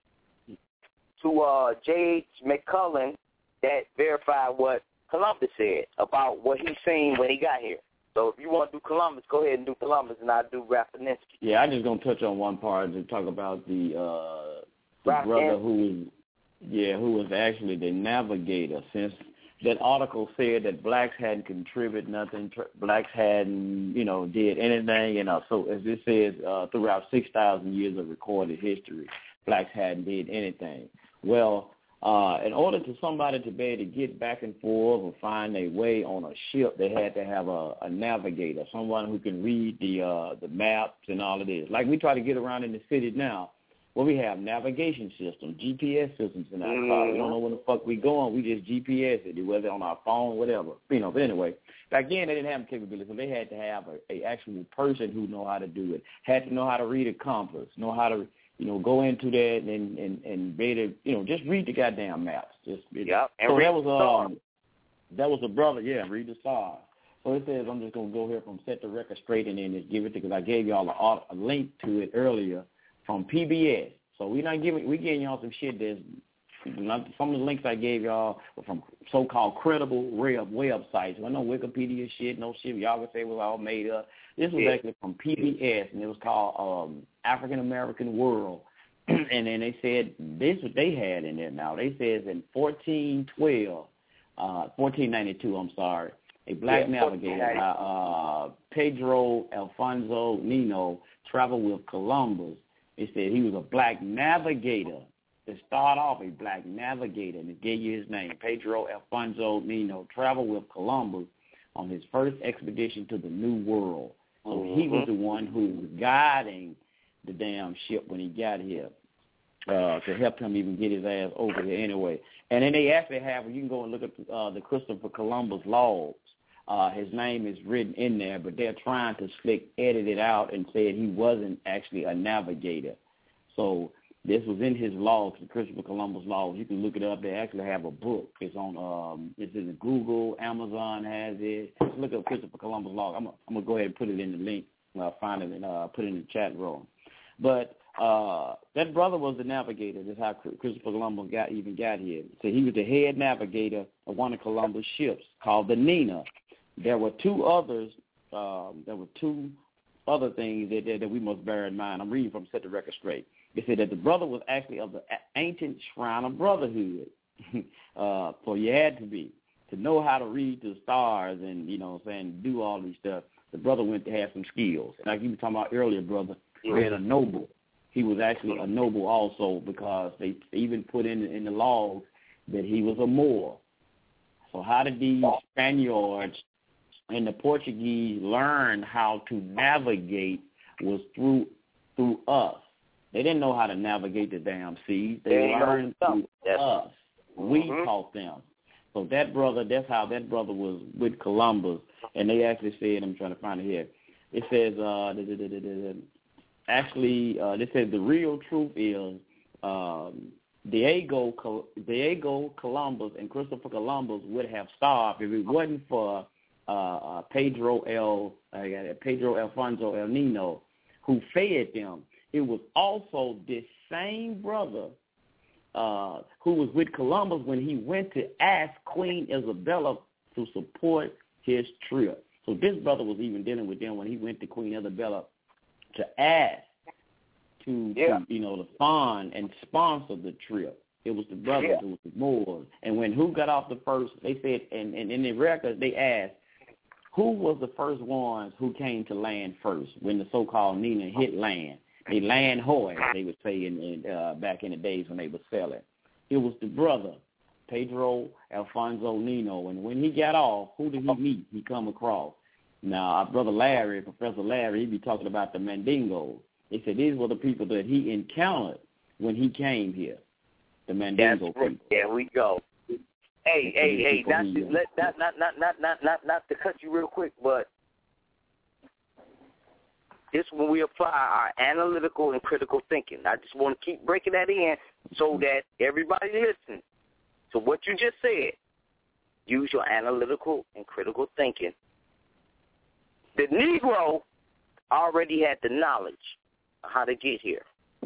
to uh, J H McCullen that verified what Columbus said about what he seen when he got here. So if you want to do Columbus, go ahead and do Columbus, and I'll do Rafinesky. Yeah, I'm just going to touch on one part to talk about the, uh, the Raf- brother who was, yeah, who was actually the navigator. Since that article said that blacks hadn't contributed nothing, tr- blacks hadn't, you know, did anything, you know. So as it says, uh, throughout six thousand years of recorded history, blacks hadn't did anything. Well, Uh, in order for somebody to be able to get back and forth or find their way on a ship, they had to have a, a navigator, someone who can read the uh, the maps and all of this. Like we try to get around in the city now, where we have navigation systems, G P S systems in our car. We don't know where the fuck we going. We just G P S it, whether on our phone, whatever. You know. But anyway, back then they didn't have the capability, so they had to have a, a actual person who know how to do it. Had to know how to read a compass, know how to you know, go into that and, and, and be able to, you know, just read the goddamn maps. Just yep. And so read that was the um that was a brother, yeah, read the stars. So it says I'm just gonna go here from set the record straight and then just give it to because I gave y'all a, a link to it earlier from P B S. So we're not giving we giving y'all some shit that's not some of the links I gave y'all were from so called credible web websites. Well, no Wikipedia shit, no shit y'all can say it was all made up. This was yeah. actually from P B S, and it was called um, African American World. And then they said this is what they had in there now. They says in fourteen twelve, uh, fourteen ninety-two, I'm sorry, a black yeah, navigator, uh, Pedro Alfonso Nino, traveled with Columbus. It said he was a black navigator. To start off, a black navigator, and it gave you his name, Pedro Alfonso Nino, traveled with Columbus on his first expedition to the New World. So mm-hmm. he was the one who was guiding the damn ship when he got here uh, to help him even get his ass over here anyway. And then they actually have, you can go and look at uh, the Christopher Columbus logs. Uh, his name is written in there, but they're trying to slick edit it out and said he wasn't actually a navigator. So this was in his logs, the Christopher Columbus logs. You can look it up. They actually have a book. It's on. Um, it's in Google. Amazon has it. Just look up Christopher Columbus log. I'm. I'm gonna go ahead and put it in the link. Uh, find it and uh, put it in the chat room. But uh, that brother was the navigator. That's how Christopher Columbus got even got here. So he was the head navigator of one of Columbus' ships called the Nina. There were two others. Um, there were two other things that, that that we must bear in mind. I'm reading from Set the Record Straight. They said that the brother was actually of the ancient shrine of brotherhood. uh, so you had to be. To know how to read the stars and, you know what I'm saying, do all these stuff, the brother went to have some skills. Like you were talking about earlier, brother, he had a noble. He was actually a noble also because they even put in in the logs that he was a Moor. So how did these Spaniards and the Portuguese learn how to navigate was through through us. They didn't know how to navigate the damn seas. They, they learned through yes. us. We mm-hmm. taught them. So that brother, that's how that brother was with Columbus. And they actually said, I'm trying to find it here. It says, uh, da, da, da, da, da, da. actually, uh, they said the real truth is um, Diego, Diego Columbus and Christopher Columbus would have starved if it wasn't for uh, uh, Pedro El uh, Pedro Alfonso El Nino, who fed them. It was also this same brother uh, who was with Columbus when he went to ask Queen Isabella to support his trip. So this brother was even dealing with them when he went to Queen Isabella to ask to, yeah. to you know, to fund and sponsor the trip. It was the brothers, yeah. it was the Moors. And when who got off the first, they said, and, and in the records they asked, who was the first ones who came to land first when the so-called Nina hit land? They land hoy, they would say in, in uh, back in the days when they were selling. It was the brother, Pedro Alfonso Nino. And when he got off, who did he meet? He come across. Now, our brother Larry, Professor Larry, he'd be talking about the Mandingos. They said these were the people that he encountered when he came here, the Mandingo That's right. people. There we go. Hey, hey, hey, not to, let, not, not, not, not, not, not, not to cut you real quick, but this is when we apply our analytical and critical thinking. I just want to keep breaking that in so that everybody listens to what you just said. Use your analytical and critical thinking. The Negro already had the knowledge of how to get here.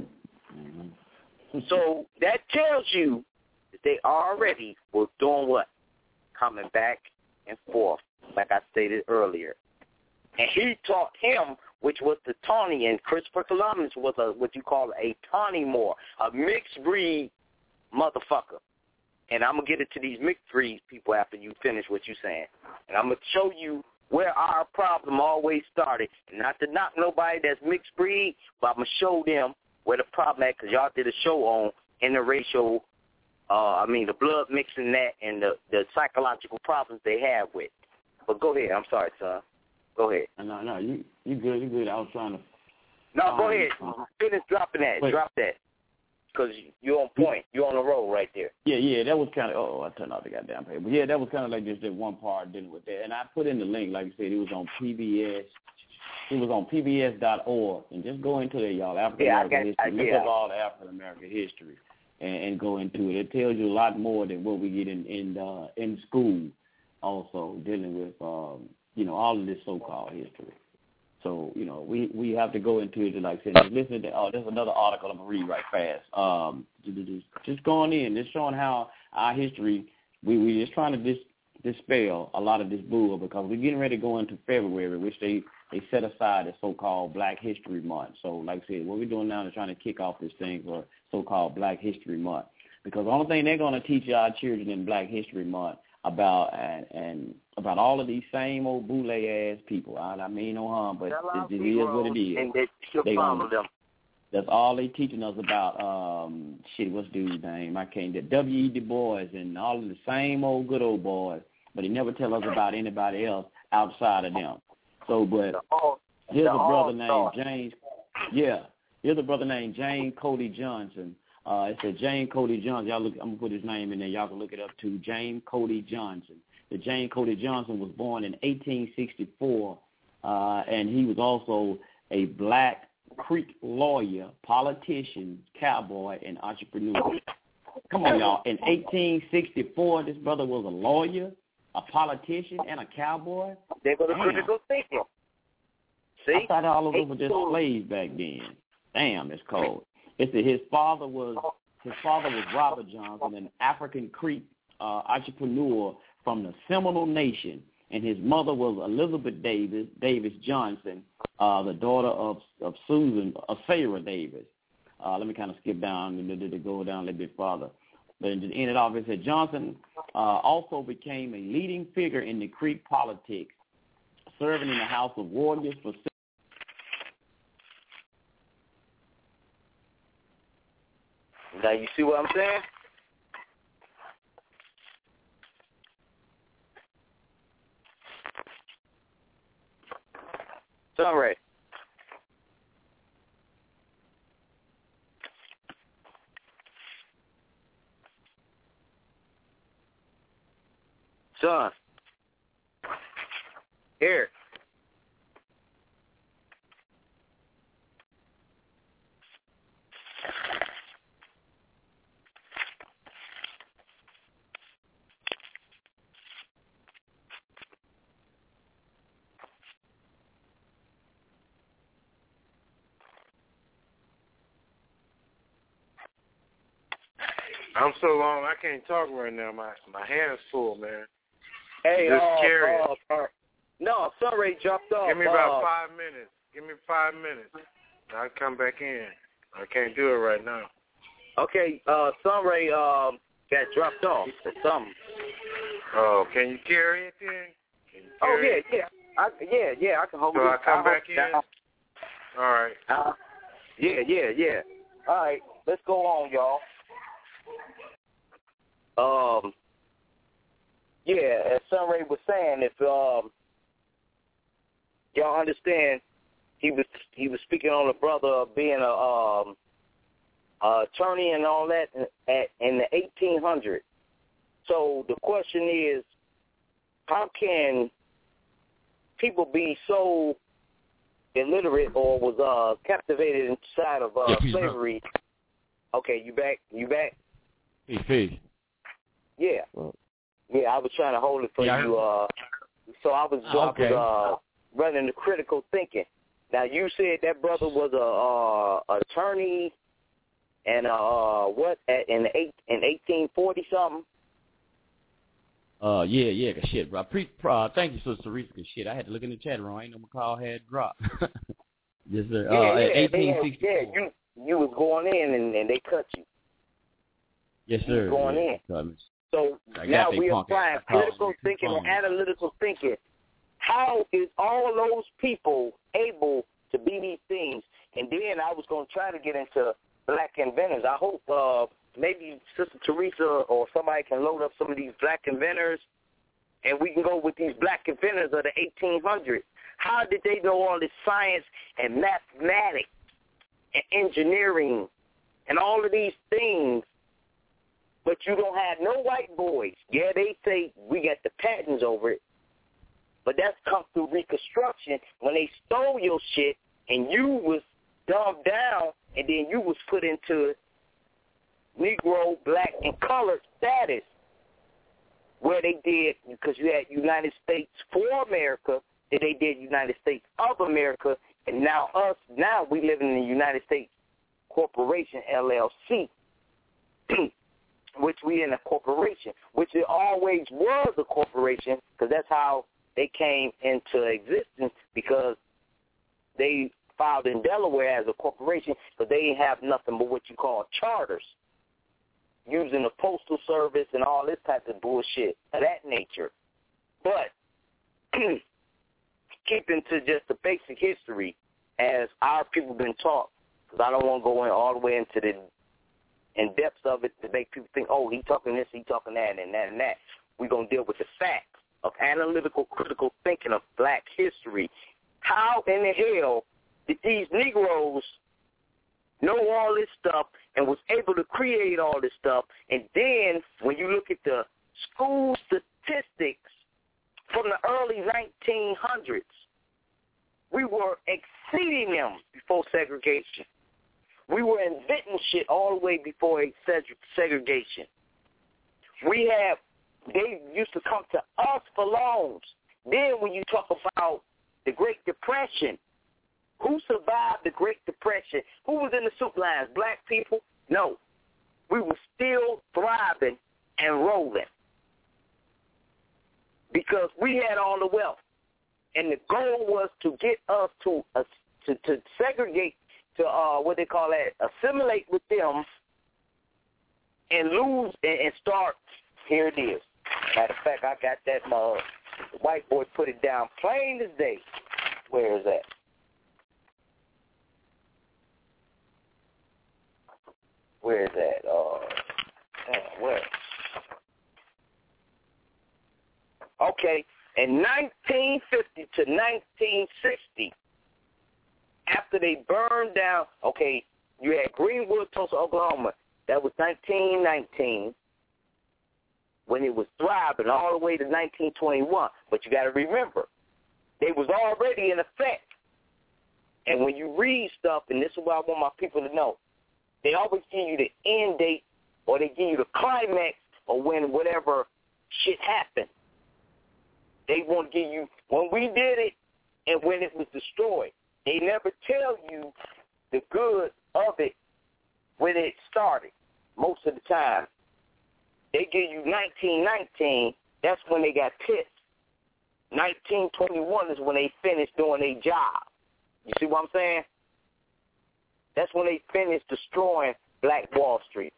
Mm-hmm. So that tells you that they already were doing what? Coming back and forth, like I stated earlier. And he taught him, which was the Tawny, and Christopher Columbus was a what you call a Tawny Moor, a mixed breed motherfucker. And I'm going to get into these mixed breed people after you finish what you're saying. And I'm going to show you where our problem always started. And not to knock nobody that's mixed breed, but I'm going to show them where the problem at, because y'all did a show on interracial, uh, I mean, the blood mixing that and the, the psychological problems they have with. But go ahead. I'm sorry, son. Go ahead. No, no, you you good, you good. I was trying to. No, um, go ahead. Finish dropping that. Wait. Drop that. Because you're on point. You're on the roll right there. Yeah, yeah, that was kind of, oh, I turned off the goddamn paper. But yeah, that was kind of like just that one part dealing with that. And I put in the link, like I said, it was on P B S. It was on P B S dot org. And just go into there, y'all, African American yeah, history. I, Look yeah. up all the African American history and, and go into it. It tells you a lot more than what we get in in, uh, in school also, dealing with, um, you know, all of this so-called history. So, you know, we, we have to go into it, like I said, just listen to, oh, there's another article I'm going to read right fast. Um, just going in, just showing how our history, we we just trying to dis, dispel a lot of this bull, because we're getting ready to go into February, which they, they set aside as so-called Black History Month. So, like I said, what we're doing now is trying to kick off this thing for so-called Black History Month. Because the only thing they're going to teach our children in Black History Month about and, and about all of these same old boule ass people. I, I mean no harm, but it, it is what it is. And they, they follow them. That's all they teaching us about. Um, shit, what's dude's name? I can't. W E Du Bois and all of the same old good old boys, but they never tell us about anybody else outside of them. So, but all, here's a brother named star. James. Yeah, here's a brother named James Cody Johnson. Uh, it said James Cody Johnson. Y'all look, I'm going to put his name in there. Y'all can look it up too. James Cody Johnson. The James Cody Johnson was born in eighteen sixty-four, uh, and he was also a Black Creek lawyer, politician, cowboy, and entrepreneur. Come on, y'all. In eighteen sixty-four, this brother was a lawyer, a politician, and a cowboy. They were the critical thinking. See? I thought all of them were just slaves back then. Damn, it's cold. It said his father was his father was Robert Johnson, an African Creek uh, entrepreneur from the Seminole Nation, and his mother was Elizabeth Davis Davis Johnson, uh, the daughter of of Susan of Sarah Davis. Uh, let me kind of skip down and to, to go down a little bit farther. But to end it off, it said Johnson uh, also became a leading figure in the Creek politics, serving in the House of Warriors for. Now you see what I'm saying? Sunray. Son. Here. I'm so long I can't talk right now. My my hand's full, man. Hey, Just uh, carry uh, it. uh, no, Sunray dropped off. Give me about uh, five minutes. Give me five minutes. I'll come back in. I can't do it right now. Okay, uh, Sunray um, got dropped off or something. Oh, can you carry it then? Can you Oh, carry yeah, it? yeah. I, yeah, yeah, I can hold So it. I come I'll back hold in? it down. All right. Uh, yeah, yeah, yeah. All right, let's go on, y'all. Um, yeah, as Sunray was saying, if um, y'all understand, he was he was speaking on the brother being a um, uh, attorney and all that in, at, in the eighteen hundreds. So the question is, how can people be so illiterate or was uh, captivated inside of uh, slavery? Okay, you back? You back? Hey, Fee. Yeah. Yeah, I was trying to hold it for Yeah, you. Uh, so I was, Oh, okay. I was uh, running the critical thinking. Now, you said that brother was a uh, attorney and uh, what, at, in, the eight, in eighteen forty something? Uh, yeah, yeah, 'cause shit, bro. Pre, uh, thank you, Sister Teresa, 'cause shit, I had to look in the chat room. I ain't know my call had dropped. Yes, sir. Yeah, Uh, yeah, eighteen they, sixty-four. yeah, you, you was going in and, and they cut you. Yes, You sir. was going yeah. in. So, So I got now they we punk apply ass critical calls. thinking and Punk. analytical thinking. How is all those people able to be these things? And then I was going to try to get into black inventors. I hope uh, maybe Sister Teresa or somebody can load up some of these black inventors, and we can go with these black inventors of the eighteen hundreds. How did they know all this science and mathematics and engineering and all of these things, but you don't have no white boys? Yeah, they say we got the patents over it, but that's come through Reconstruction when they stole your shit and you was dumbed down and then you was put into Negro, black, and colored status where they did, because you had United States for America, then they did United States of America, and now us, now we live in the United States Corporation, L L C, which we in a corporation, which it always was a corporation, because that's how they came into existence, because they filed in Delaware as a corporation, but they didn't have nothing but what you call charters, using the postal service and all this type of bullshit of that nature. But keeping to just the basic history, as our people been taught, because I don't want to go in all the way into the in depths of it to make people think, oh, he talking this, he talking that, and that and that. We're going to deal with the facts of analytical, critical thinking of black history. How in the hell did these Negroes know all this stuff and was able to create all this stuff? And then when you look at the school statistics from the early nineteen hundreds, we were exceeding them before segregation. We were inventing shit all the way before segregation. We have, they used to come to us for loans. Then when you talk about the Great Depression, who survived the Great Depression? Who was in the soup lines? Black people? No. We were still thriving and rolling because we had all the wealth. And the goal was to get us to uh, to, to segregate, to uh, what they call that, assimilate with them and lose and, and start. Here it is. Matter of fact, I got that. Uh, the white boy put it down plain as day. Where is that? Where is that? Uh, damn, where? Okay, in nineteen fifty to nineteen sixty, after they burned down, okay, you had Greenwood, Tulsa, Oklahoma. That was nineteen nineteen when it was thriving all the way to nineteen twenty-one. But you got to remember, they was already in effect. And when you read stuff, and this is what I want my people to know, they always give you the end date or they give you the climax of when whatever shit happened. They want to give you when we did it and when it was destroyed. They never tell you the good of it when it started most of the time. They give you nineteen nineteen, that's when they got pissed. nineteen twenty-one is when they finished doing their job. You see what I'm saying? That's when they finished destroying Black Wall Street.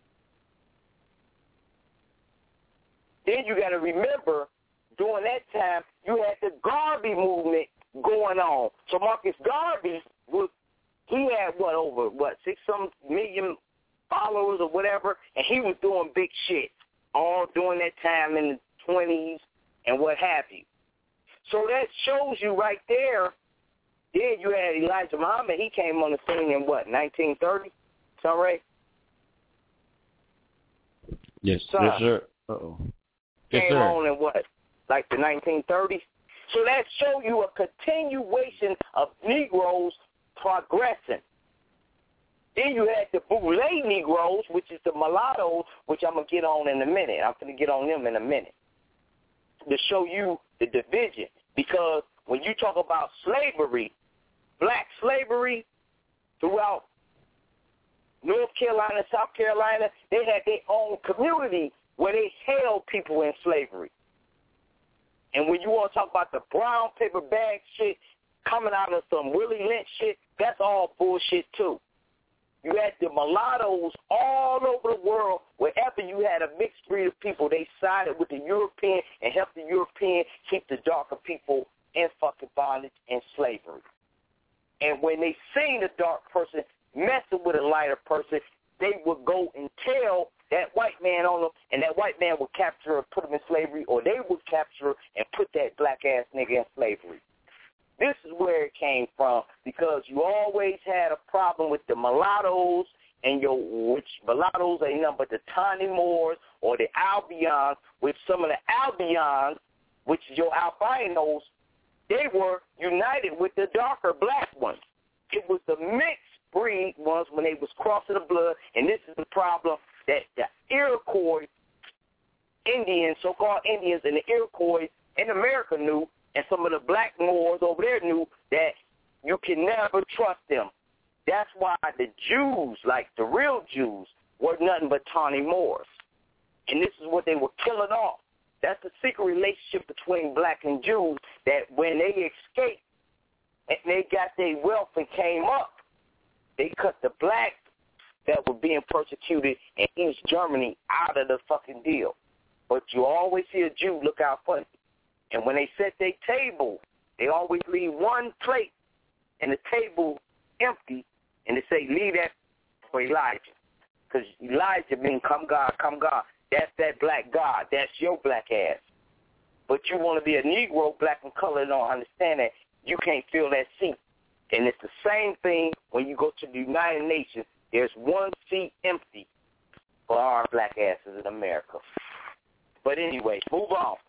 Then you got to remember, during that time, you had the Garvey movement going on. So Marcus Garvey was, he had what, over, what, six some million followers or whatever, and he was doing big shit all during that time in the twenties and what have you. So that shows you right there. Then you had Elijah Muhammad. He came on the scene in what, nineteen thirty? Sound right? Yes, Son, yes, sir. Uh-oh. Yes, came sir. on in what, like the nineteen thirties? So that show you a continuation of Negroes progressing. Then you had the Boule Negroes, which is the mulattoes, which I'm going to get on in a minute. I'm going to get on them in a minute to show you the division. Because when you talk about slavery, black slavery throughout North Carolina, South Carolina, they had their own community where they held people in slavery. And when you want to talk about the brown paper bag shit coming out of some Willie Lynch shit, that's all bullshit too. You had the mulattoes all over the world. Wherever you had a mixed breed of people, they sided with the European and helped the European keep the darker people in fucking bondage and slavery. And when they seen a dark person messing with a lighter person, they would go and tell that white man on them, and that white man would capture or put him in slavery, or they would capture and put that black-ass nigga in slavery. This is where it came from, because you always had a problem with the mulattoes, and your which mulattoes ain't nothing but the Tawny Moors or the Albions, which some of the Albions, which is your albinos, they were united with the darker black ones. It was the mixed breed ones when they was crossing the blood, and this is the problem that the Iroquois Indians, so-called Indians, and the Iroquois in America knew, and some of the black Moors over there knew that you can never trust them. That's why the Jews, like the real Jews, were nothing but Tawny Moors. And this is what they were killing off. That's the secret relationship between black and Jews, that when they escaped and they got their wealth and came up, they cut the blacks that were being persecuted in East Germany out of the fucking deal. But you always see a Jew look out funny. And when they set their table, they always leave one plate and the table empty, and they say, leave that for Elijah. Because Elijah means, come God, come God. That's that black God. That's your black ass. But you want to be a Negro, black and colored, don't understand that. You can't fill that seat. And it's the same thing when you go to the United Nations. There's one seat empty for our black asses in America. But anyway, move on.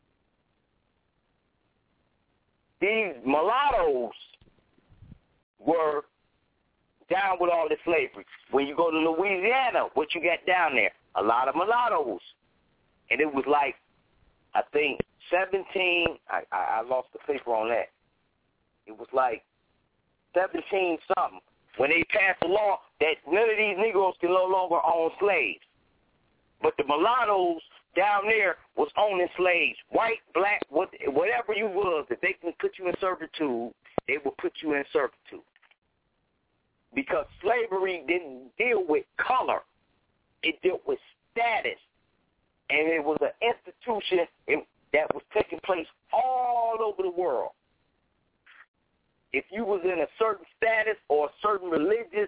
These mulattoes were down with all the slavery. When you go to Louisiana, what you got down there? A lot of mulattoes. And it was like, I think, seventeen, I, I, I lost the paper on that. It was like seventeen something when they passed a law that none of these Negroes can no longer own slaves. But the mulattoes down there was owning slaves, white, black, what, whatever you was. If they can put you in servitude, they will put you in servitude. Because slavery didn't deal with color. It dealt with status. And it was an institution that was taking place all over the world. If you was in a certain status or a certain religious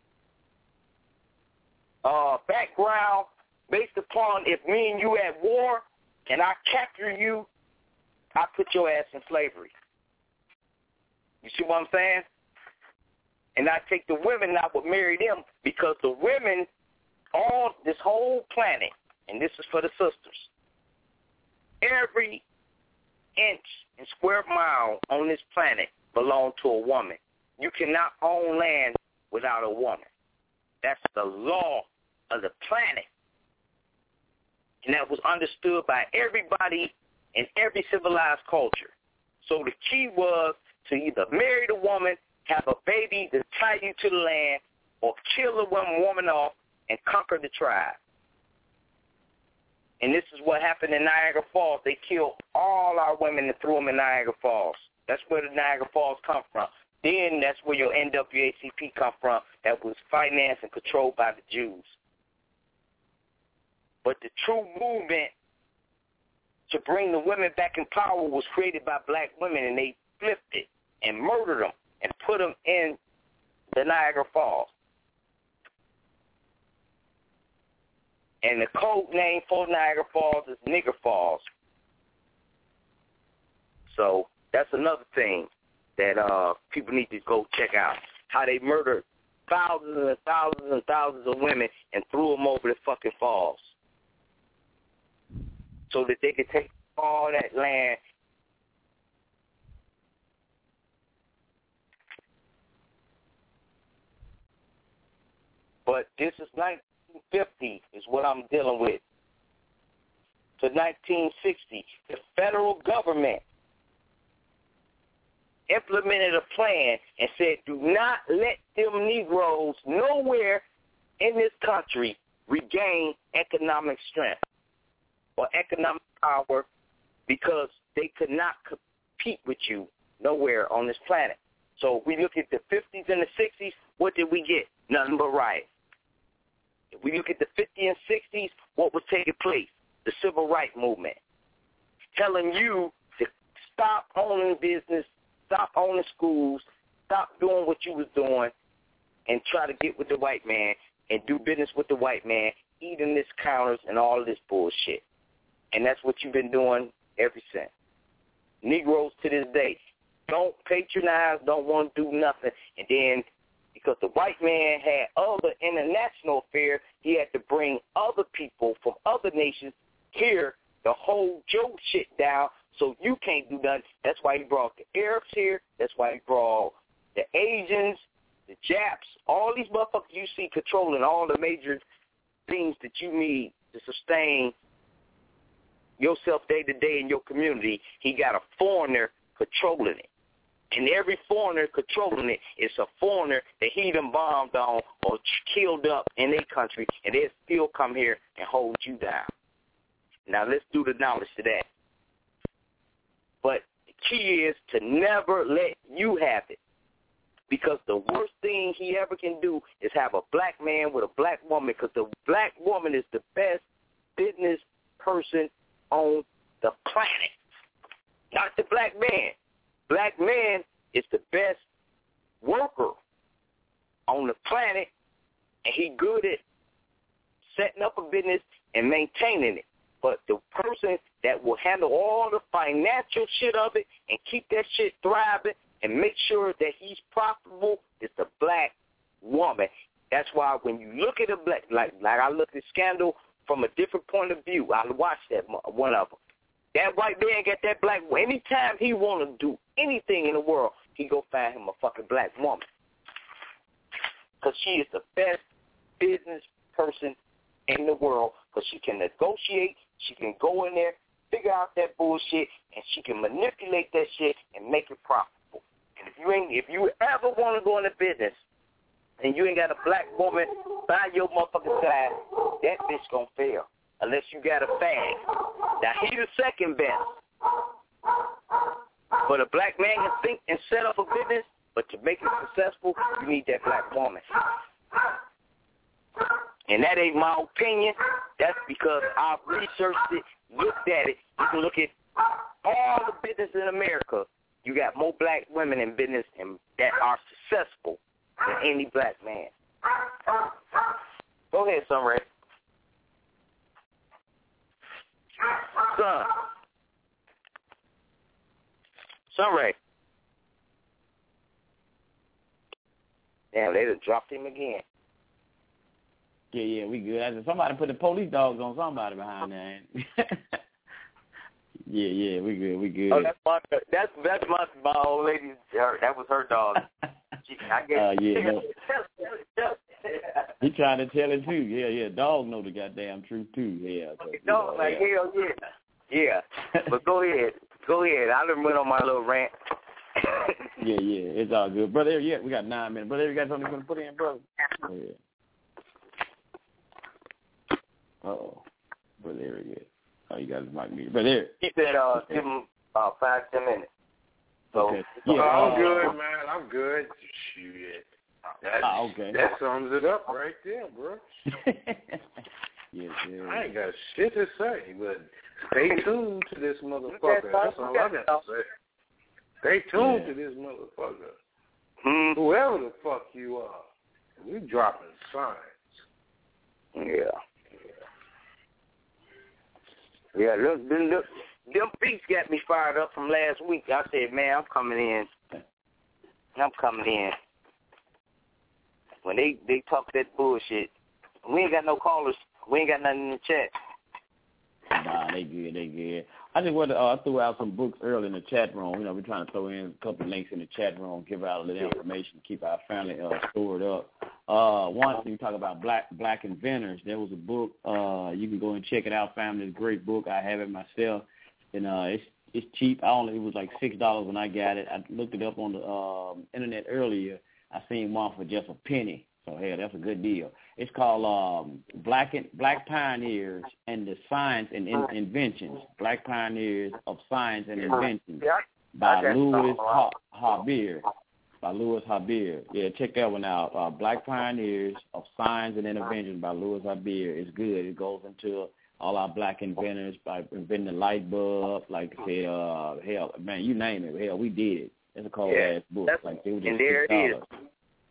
uh, background, based upon if me and you at war and I capture you, I put your ass in slavery. You see what I'm saying? And I take the women, I would marry them because the women, all this whole planet, and this is for the sisters, every inch and square mile on this planet belongs to a woman. You cannot own land without a woman. That's the law of the planet. And that was understood by everybody in every civilized culture. So the key was to either marry the woman, have a baby to tie you to the land, or kill the one woman off and conquer the tribe. And this is what happened in Niagara Falls. They killed all our women and threw them in Niagara Falls. That's where the Niagara Falls come from. Then that's where your N double A C P come from, that was financed and controlled by the Jews. But the true movement to bring the women back in power was created by black women, and they flipped it and murdered them and put them in the Niagara Falls. And the code name for Niagara Falls is Nigger Falls. So that's another thing that uh, people need to go check out, how they murdered thousands and thousands and thousands of women and threw them over the fucking falls so that they could take all that land. But this is nineteen fifty is what I'm dealing with. To nineteen sixty, the federal government implemented a plan and said, do not let them Negroes nowhere in this country regain economic strength or economic power because they could not compete with you nowhere on this planet. So if we look at the fifties and the sixties, what did we get? Nothing but riots. If we look at the fifties and sixties, what was taking place? The civil rights movement. Telling you to stop owning business, stop owning schools, stop doing what you was doing, and try to get with the white man and do business with the white man, eating this counters and all of this bullshit. And that's what you've been doing ever since. Negroes to this day don't patronize, don't want to do nothing, and then because the white man had other international affairs, he had to bring other people from other nations here to hold your shit down so you can't do nothing. That's why he brought the Arabs here. That's why he brought the Asians, the Japs, all these motherfuckers you see controlling all the major things that you need to sustain yourself day to day in your community. He got a foreigner controlling it. And every foreigner controlling it is a foreigner that he done bombed on or killed up in their country, and they'll still come here and hold you down. Now, let's do the knowledge to that. But the key is to never let you have it, because the worst thing he ever can do is have a black man with a black woman, because the black woman is the best business person on the planet, not the black man. Black man is the best worker on the planet, and he good at setting up a business and maintaining it. But the person that will handle all the financial shit of it and keep that shit thriving and make sure that he's profitable is the black woman. That's why when you look at a black, like like I look at Scandal from a different point of view, I watched that one of them. That white man got that black woman. Anytime he want to do anything in the world, he go find him a fucking black woman. Because she is the best business person in the world, because she can negotiate, she can go in there, figure out that bullshit, and she can manipulate that shit and make it profitable. And if you ain't, if you ever want to go into business and you ain't got a black woman by your motherfucking side, that bitch gonna fail. Unless you got a fag. Now, he the second best. But a black man can think and set up a business, but to make it successful, you need that black woman. And that ain't my opinion. That's because I've researched it, looked at it. You can look at all the business in America. You got more black women in business and that are successful than any black man. Go ahead, Sunray. Son. Sunray. Damn, they done dropped him again. Yeah, yeah, we good. I said, somebody put the police dogs on somebody behind there. yeah, yeah, we good, we good. Oh, that's my that's that's my my old lady. Her, that was her dog. She, I guess. Uh, yeah, no. He trying to tell it too. Yeah, yeah. Dog know the goddamn truth too. Yeah. So, No, know, like yeah. hell yeah, yeah. But go ahead, go ahead. I done went on my little rant. yeah, yeah. It's all good, brother. Yeah, we got nine minutes. Brother, you got something you want to put in, brother? Oh, yeah. Uh-oh. Brother Eric, yeah. Oh, you got his mic muted. Brother Eric. He said, uh, okay. give him uh, five, ten minutes. So, okay. Yeah, uh, I'm good, man. I'm good. Shit. That, ah, okay. that sums it up right there, bro. yes, yeah. I ain't got shit to say, but stay tuned to this motherfucker. That's all I got to say. Stay tuned yeah. to this motherfucker. Hmm. Whoever the fuck you are, we dropping signs. Yeah. Yeah, look, look, look, them beats got me fired up from last week. I said, man, I'm coming in. I'm coming in. When they, they talk that bullshit, we ain't got no callers. We ain't got nothing in the chat. Nah, they good, they good. I just wanted to, uh, I threw out some books early in the chat room. You know, we're trying to throw in a couple of links in the chat room, give out a little information, keep our family uh, stored up. Uh, one, you talk about black black inventors. There was a book. Uh, you can go and check it out, family. It's a great book. I have it myself, and uh, it's it's cheap. I only it was like six dollars when I got it. I looked it up on the uh, internet earlier. I seen one for just a penny. So hey, that's a good deal. It's called um, Black Black Pioneers and the Science and in, Inventions. Black Pioneers of Science and Inventions by Louis Habir. By Louis Habir. Yeah, check that one out. Uh, Black Pioneers of Science and Inventions by Louis Habir. It's good. It goes into all our black inventors by inventing the light bulb, like I said, uh, hell, man, you name it. Hell, we did it. It's a cold yeah, ass book. Like it was just and there six dollars. It is.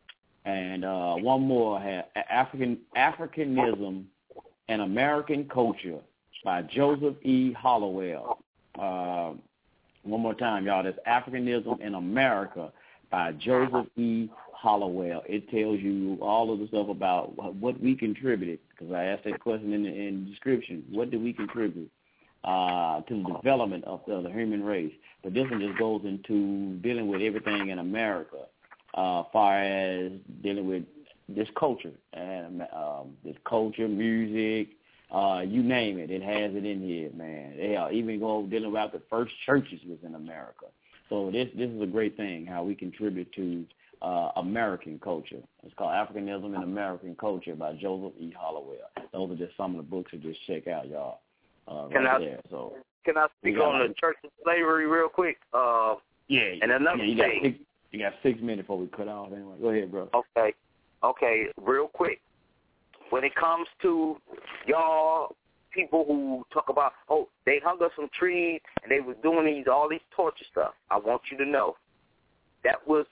And uh, one more had African Africanism and American Culture by Joseph E. Hollowell. Uh, one more time, y'all. That's Africanism in America by Joseph E. Hollowell. It tells you all of the stuff about what we contributed, because I asked that question in the, in the description. What did we contribute uh, to the development of the, the human race? But this one just goes into dealing with everything in America. Uh, far as dealing with this culture and um, this culture, music, uh, you name it, it has it in here, man. They are even go dealing about the first churches within America. So this this is a great thing how we contribute to uh, American culture. It's called Africanism and American Culture by Joseph E. Hollowell. Those are just some of the books to just check out, y'all. Uh, can right I there. So can I speak on the church of slavery real quick? Uh, yeah, and another yeah, you thing. got six, You got six minutes before we cut off. Anyway, go ahead, bro. Okay, okay, real quick. When it comes to y'all people who talk about, oh, they hung up some trees and they was doing these all these torture stuff, I want you to know that was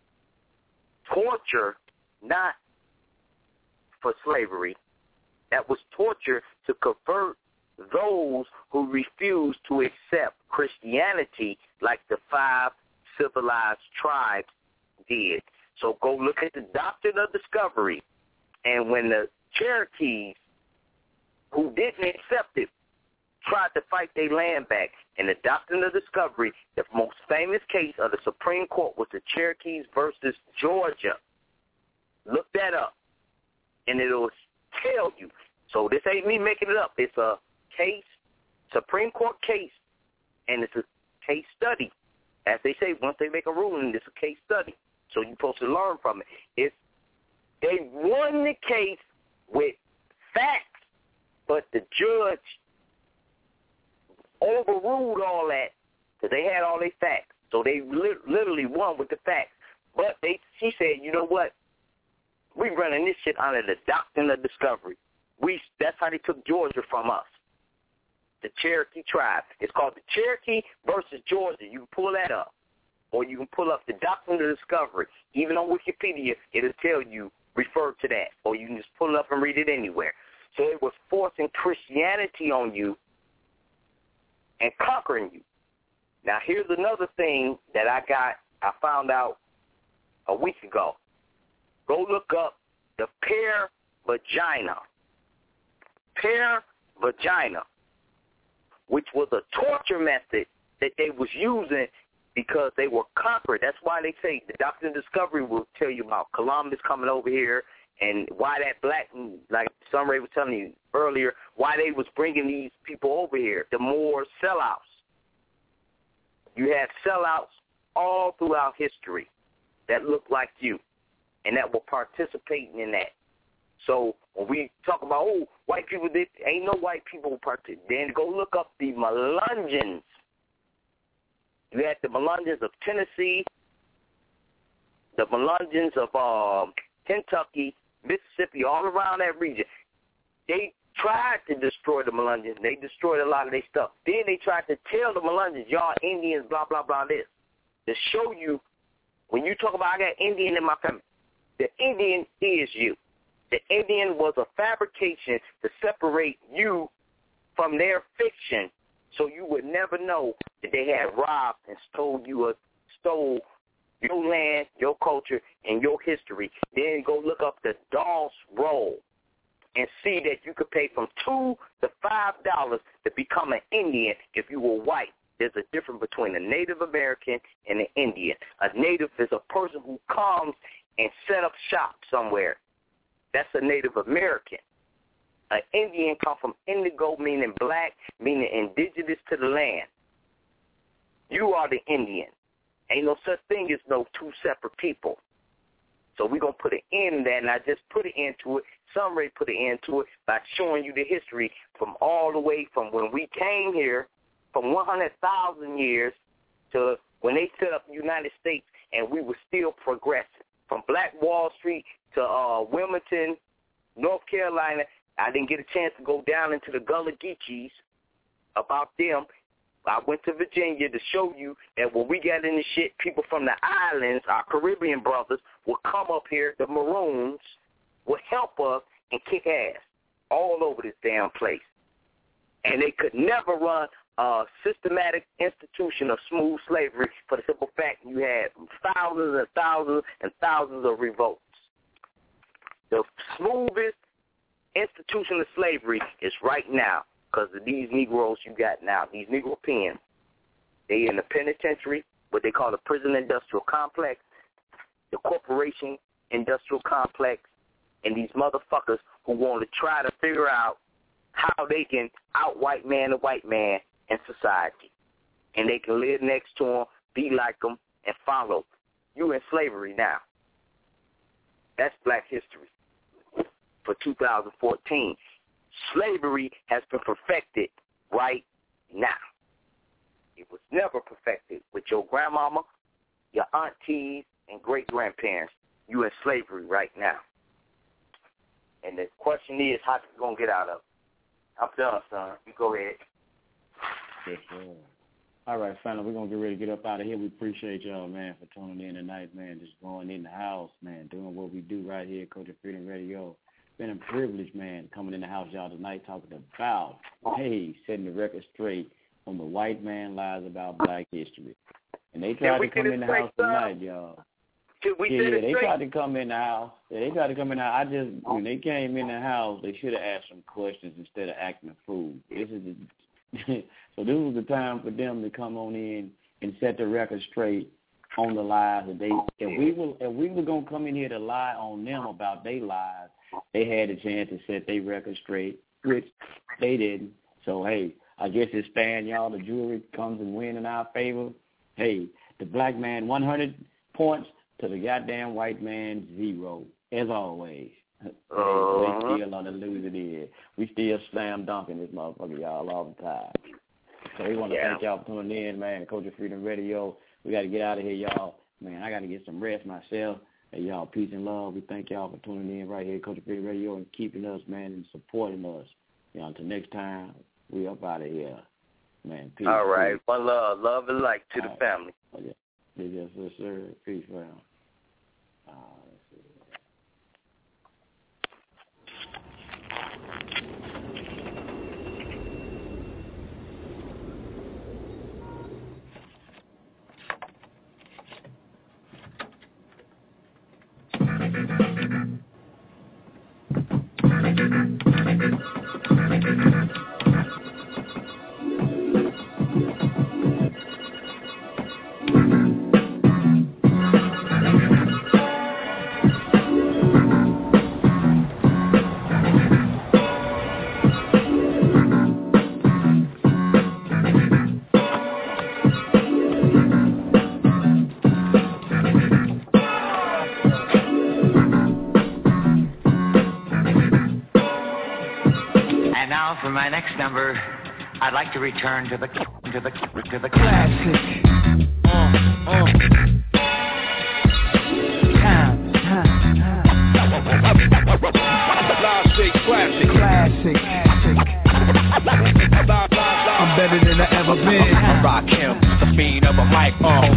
torture, not for slavery. That was torture to convert those who refused to accept Christianity, like the five civilized tribes did. So go look at the Doctrine of Discovery. And when the Cherokees, who didn't accept it, tried to fight their land back, in the Doctrine of Discovery, the most famous case of the Supreme Court was the Cherokees versus Georgia. Look that up, and it'll tell you. So this ain't me making it up. It's a case, Supreme Court case, and it's a case study. As they say, once they make a ruling, it's a case study. So you're supposed to learn from it. It's, they won the case with facts, but the judge overruled all that because they had all their facts. So they li- literally won with the facts. But they, she said, you know what? We running this shit under the Doctrine of Discovery. We That's how they took Georgia from us. The Cherokee tribe. It's called the Cherokee versus Georgia. You can pull that up. Or you can pull up the Doctrine of Discovery. Even on Wikipedia, it'll tell you, refer to that. Or you can just pull it up and read it anywhere. So it was forcing Christianity on you and conquering you. Now, here's another thing that I got, I found out a week ago. Go look up the pear vagina. Pear vagina, which was a torture method that they was using because they were conquered. That's why they say the Doctrine of Discovery will tell you about Columbus coming over here and why that black, like Sunray was telling you earlier, why they was bringing these people over here, the Moor sellouts. You had sellouts all throughout history that look like you and that were participating in that. So when we talk about, oh, white people, did, ain't no white people participating. Then go look up the Melungeons. You had the Melungeons of Tennessee, the Melungeons of uh, Kentucky, Mississippi, all around that region. They tried to destroy the Melungeons. They destroyed a lot of their stuff. Then they tried to tell the Melungeons, y'all Indians, blah, blah, blah, this. To show you, when you talk about I got Indian in my family, the Indian is you. The Indian was a fabrication to separate you from their fiction, so you would never know that they had robbed and stole you, or stole your land, your culture, and your history. Then go look up the Doss roll and see that you could pay from two to five dollars to become an Indian if you were white. There's a difference between a Native American and an Indian. A Native is a person who comes and set up shop somewhere. That's a Native American. An Indian comes from indigo, meaning black, meaning indigenous to the land. You are the Indian. Ain't no such thing as no two separate people. So we're going to put an end to that, and I just put an end to it. Sunray put an end to it by showing you the history from all the way from when we came here, from one hundred thousand years to when they set up the United States, and we were still progressing. From Black Wall Street to uh, Wilmington, North Carolina. I didn't get a chance to go down into the Gullah Geechees about them. I went to Virginia to show you that when we got in the shit, people from the islands, our Caribbean brothers, would come up here, the Maroons, would help us and kick ass all over this damn place. And they could never run a systematic institution of smooth slavery for the simple fact you had thousands and thousands and thousands of revolts. The smoothest institution of slavery is right now because of these Negroes you got now, these Negro pens. They in the penitentiary, what they call the prison industrial complex, the corporation industrial complex, and these motherfuckers who want to try to figure out how they can out-white man a white man in society. And they can live next to them, be like them, and follow. You in slavery now. That's black history for two thousand fourteen. Slavery has been perfected right now. It was never perfected with your grandmama, your aunties, and great-grandparents. You in slavery right now. And the question is, how you going to get out of it? I'm done, son. You go ahead. Yes, sir. All right, family, we're going to get ready to get up out of here. We appreciate y'all, man, for tuning in tonight, man, just going in the house, man, doing what we do right here at Culture Freedom Radio. It's been a privilege, man, coming in the house, y'all, tonight, talking about, hey, setting the record straight on the white man lies about black history. And they tried to come in the house tonight, y'all. We yeah, yeah, they straight? tried to come in the house. Yeah, they tried to come in the house. I just, when they came in the house, they should have asked some questions instead of acting a fool. This is the, so this was the time for them to come on in and set the record straight on the lies that they. If we were, if we were gonna come in here to lie on them about their lies, they had a chance to set their record straight, which they didn't. So hey, I guess it's fan, y'all. The jury comes and win in our favor. Hey, the black man one hundred points. To the goddamn white man, zero, as always. Uh-huh. They still on the losing end. We still slam dunking this motherfucker, y'all, all the time. So we want to yeah. thank y'all for tuning in, man. Culture Freedom Radio. We got to get out of here, y'all. Man, I got to get some rest myself. Hey, y'all, peace and love. We thank y'all for tuning in right here at Culture Freedom Radio and keeping us, man, and supporting us. You know, until next time, we up out of here. Man, peace. All right. Peace. One love. Love and light to all the right. family. Oh, yeah. Yes, yes, sir. Peace, man. Uh, let's see. for my next number, I'd like to return to the to the to the classic. Uh, uh. Time, time, time. Live straight classic. Classic. I'm better than I ever been. I rock him, the fiend of a microphone.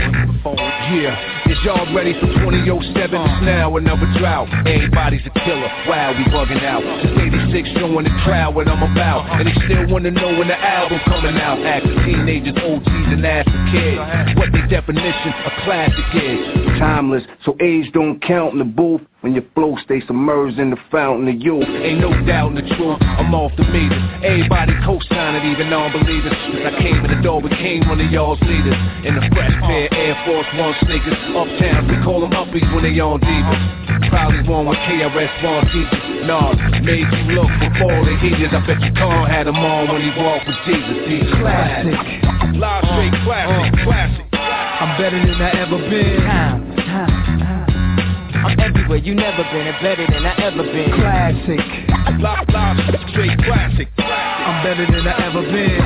Yeah, is y'all ready for twenty oh seven? It's now another drought. Everybody's a killer. Wow, we bugging out. Since eighty-six, showing the crowd what I'm about. And they still wanna know when the album coming out. Ask the teenagers, O Gs, and ask the kids what their definition of classic is. Timeless, so age don't count in the booth. When your flow stays submerged in the fountain of youth. Ain't no doubt in the truth, I'm off the meters. Everybody co-signing, even non-believers. Cause I came in the door, became one of y'all's leaders. In the fresh pair, Air Force One sneakers. Uptown, we call them uppies when they on divas. Probably one with K R S One teachers. Nah, made you look before the heaters. I bet your car had them on when he walked with Jesus. Jesus classic. Live straight classic, uh, classic. I'm better than I ever been. Time, time, time. I'm everywhere you never been, and better than I ever been. Classic. Live, live, straight classic. I'm better than I ever been.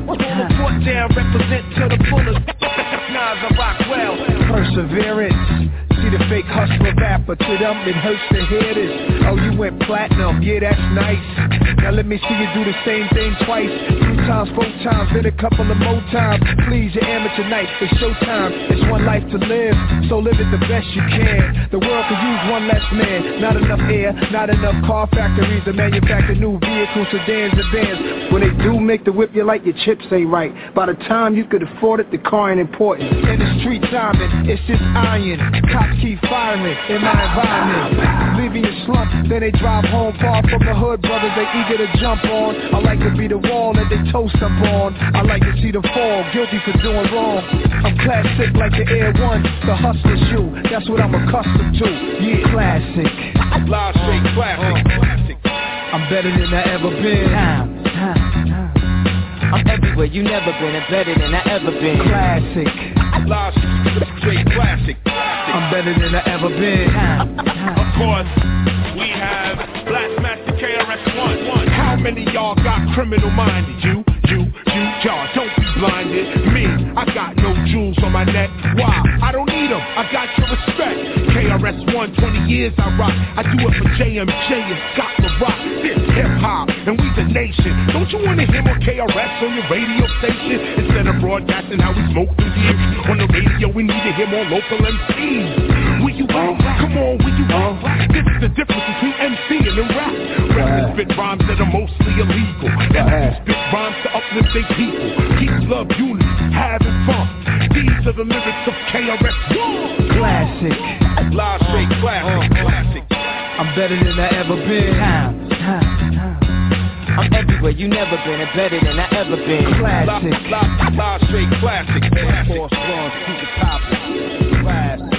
Foot down, represent to the fullest. Nas, I rock well. Perseverance. See the fake hustler rapper, to them it hurts to hear this. Oh, you went platinum, yeah, that's nice. Now let me see you do the same thing twice. Three times, four times, then a couple of more times. Please, your amateur night, it's showtime. It's one life to live, so live it the best you can. The world could use one less man. Not enough air, not enough car factories to manufacture new vehicles, sedans, and vans. When they do make the whip, you like your chips ain't right. By the time you could afford it, the car ain't important. In the street timing, it's just iron. Cops keep firing in my environment. Leaving your slump, then they drive home far from the hood. Brothers, they eager to jump on. I like to be the wall that they toast up on. I like to see them fall, guilty for doing wrong. I'm classic like the Air One, the hustler shoe. That's what I'm accustomed to. Yeah, classic. Live straight classic, uh, classic. I'm better than I ever been. Time, time, time. I'm everywhere you never been, and better than I ever been. Classic. Live straight classic. I'm better than I ever been. Of course, we have Black Master K R S One. One. How many y'all got criminal minded? You, you, you, y'all. Don't be blinded. Me, I got no jewels on my neck. Why? I don't need them. I got your respect. K R S One, twenty years I rock. I do it for J M J and Scott LaRock. This hip hop, and we the nation. Don't you want to hear more K R S on your radio station? Instead of broadcasting how we smoke through the years on the radio, we need to hear more local M Cs. Will you out? Come on, will you out? This is the difference between M C and the rap. Rappers spit rhymes that are mostly illegal. M Cs spit rhymes to uplift their people. Peace, love, unity, having fun. These are the lyrics of K R S One. Classic. Live straight classic, uh, classic. I'm better than I ever been. Time, time, time. I'm everywhere you never been, and better than I ever been. Classic. Live, live, live straight classic. Air Force One, keep it poppin'. Classic.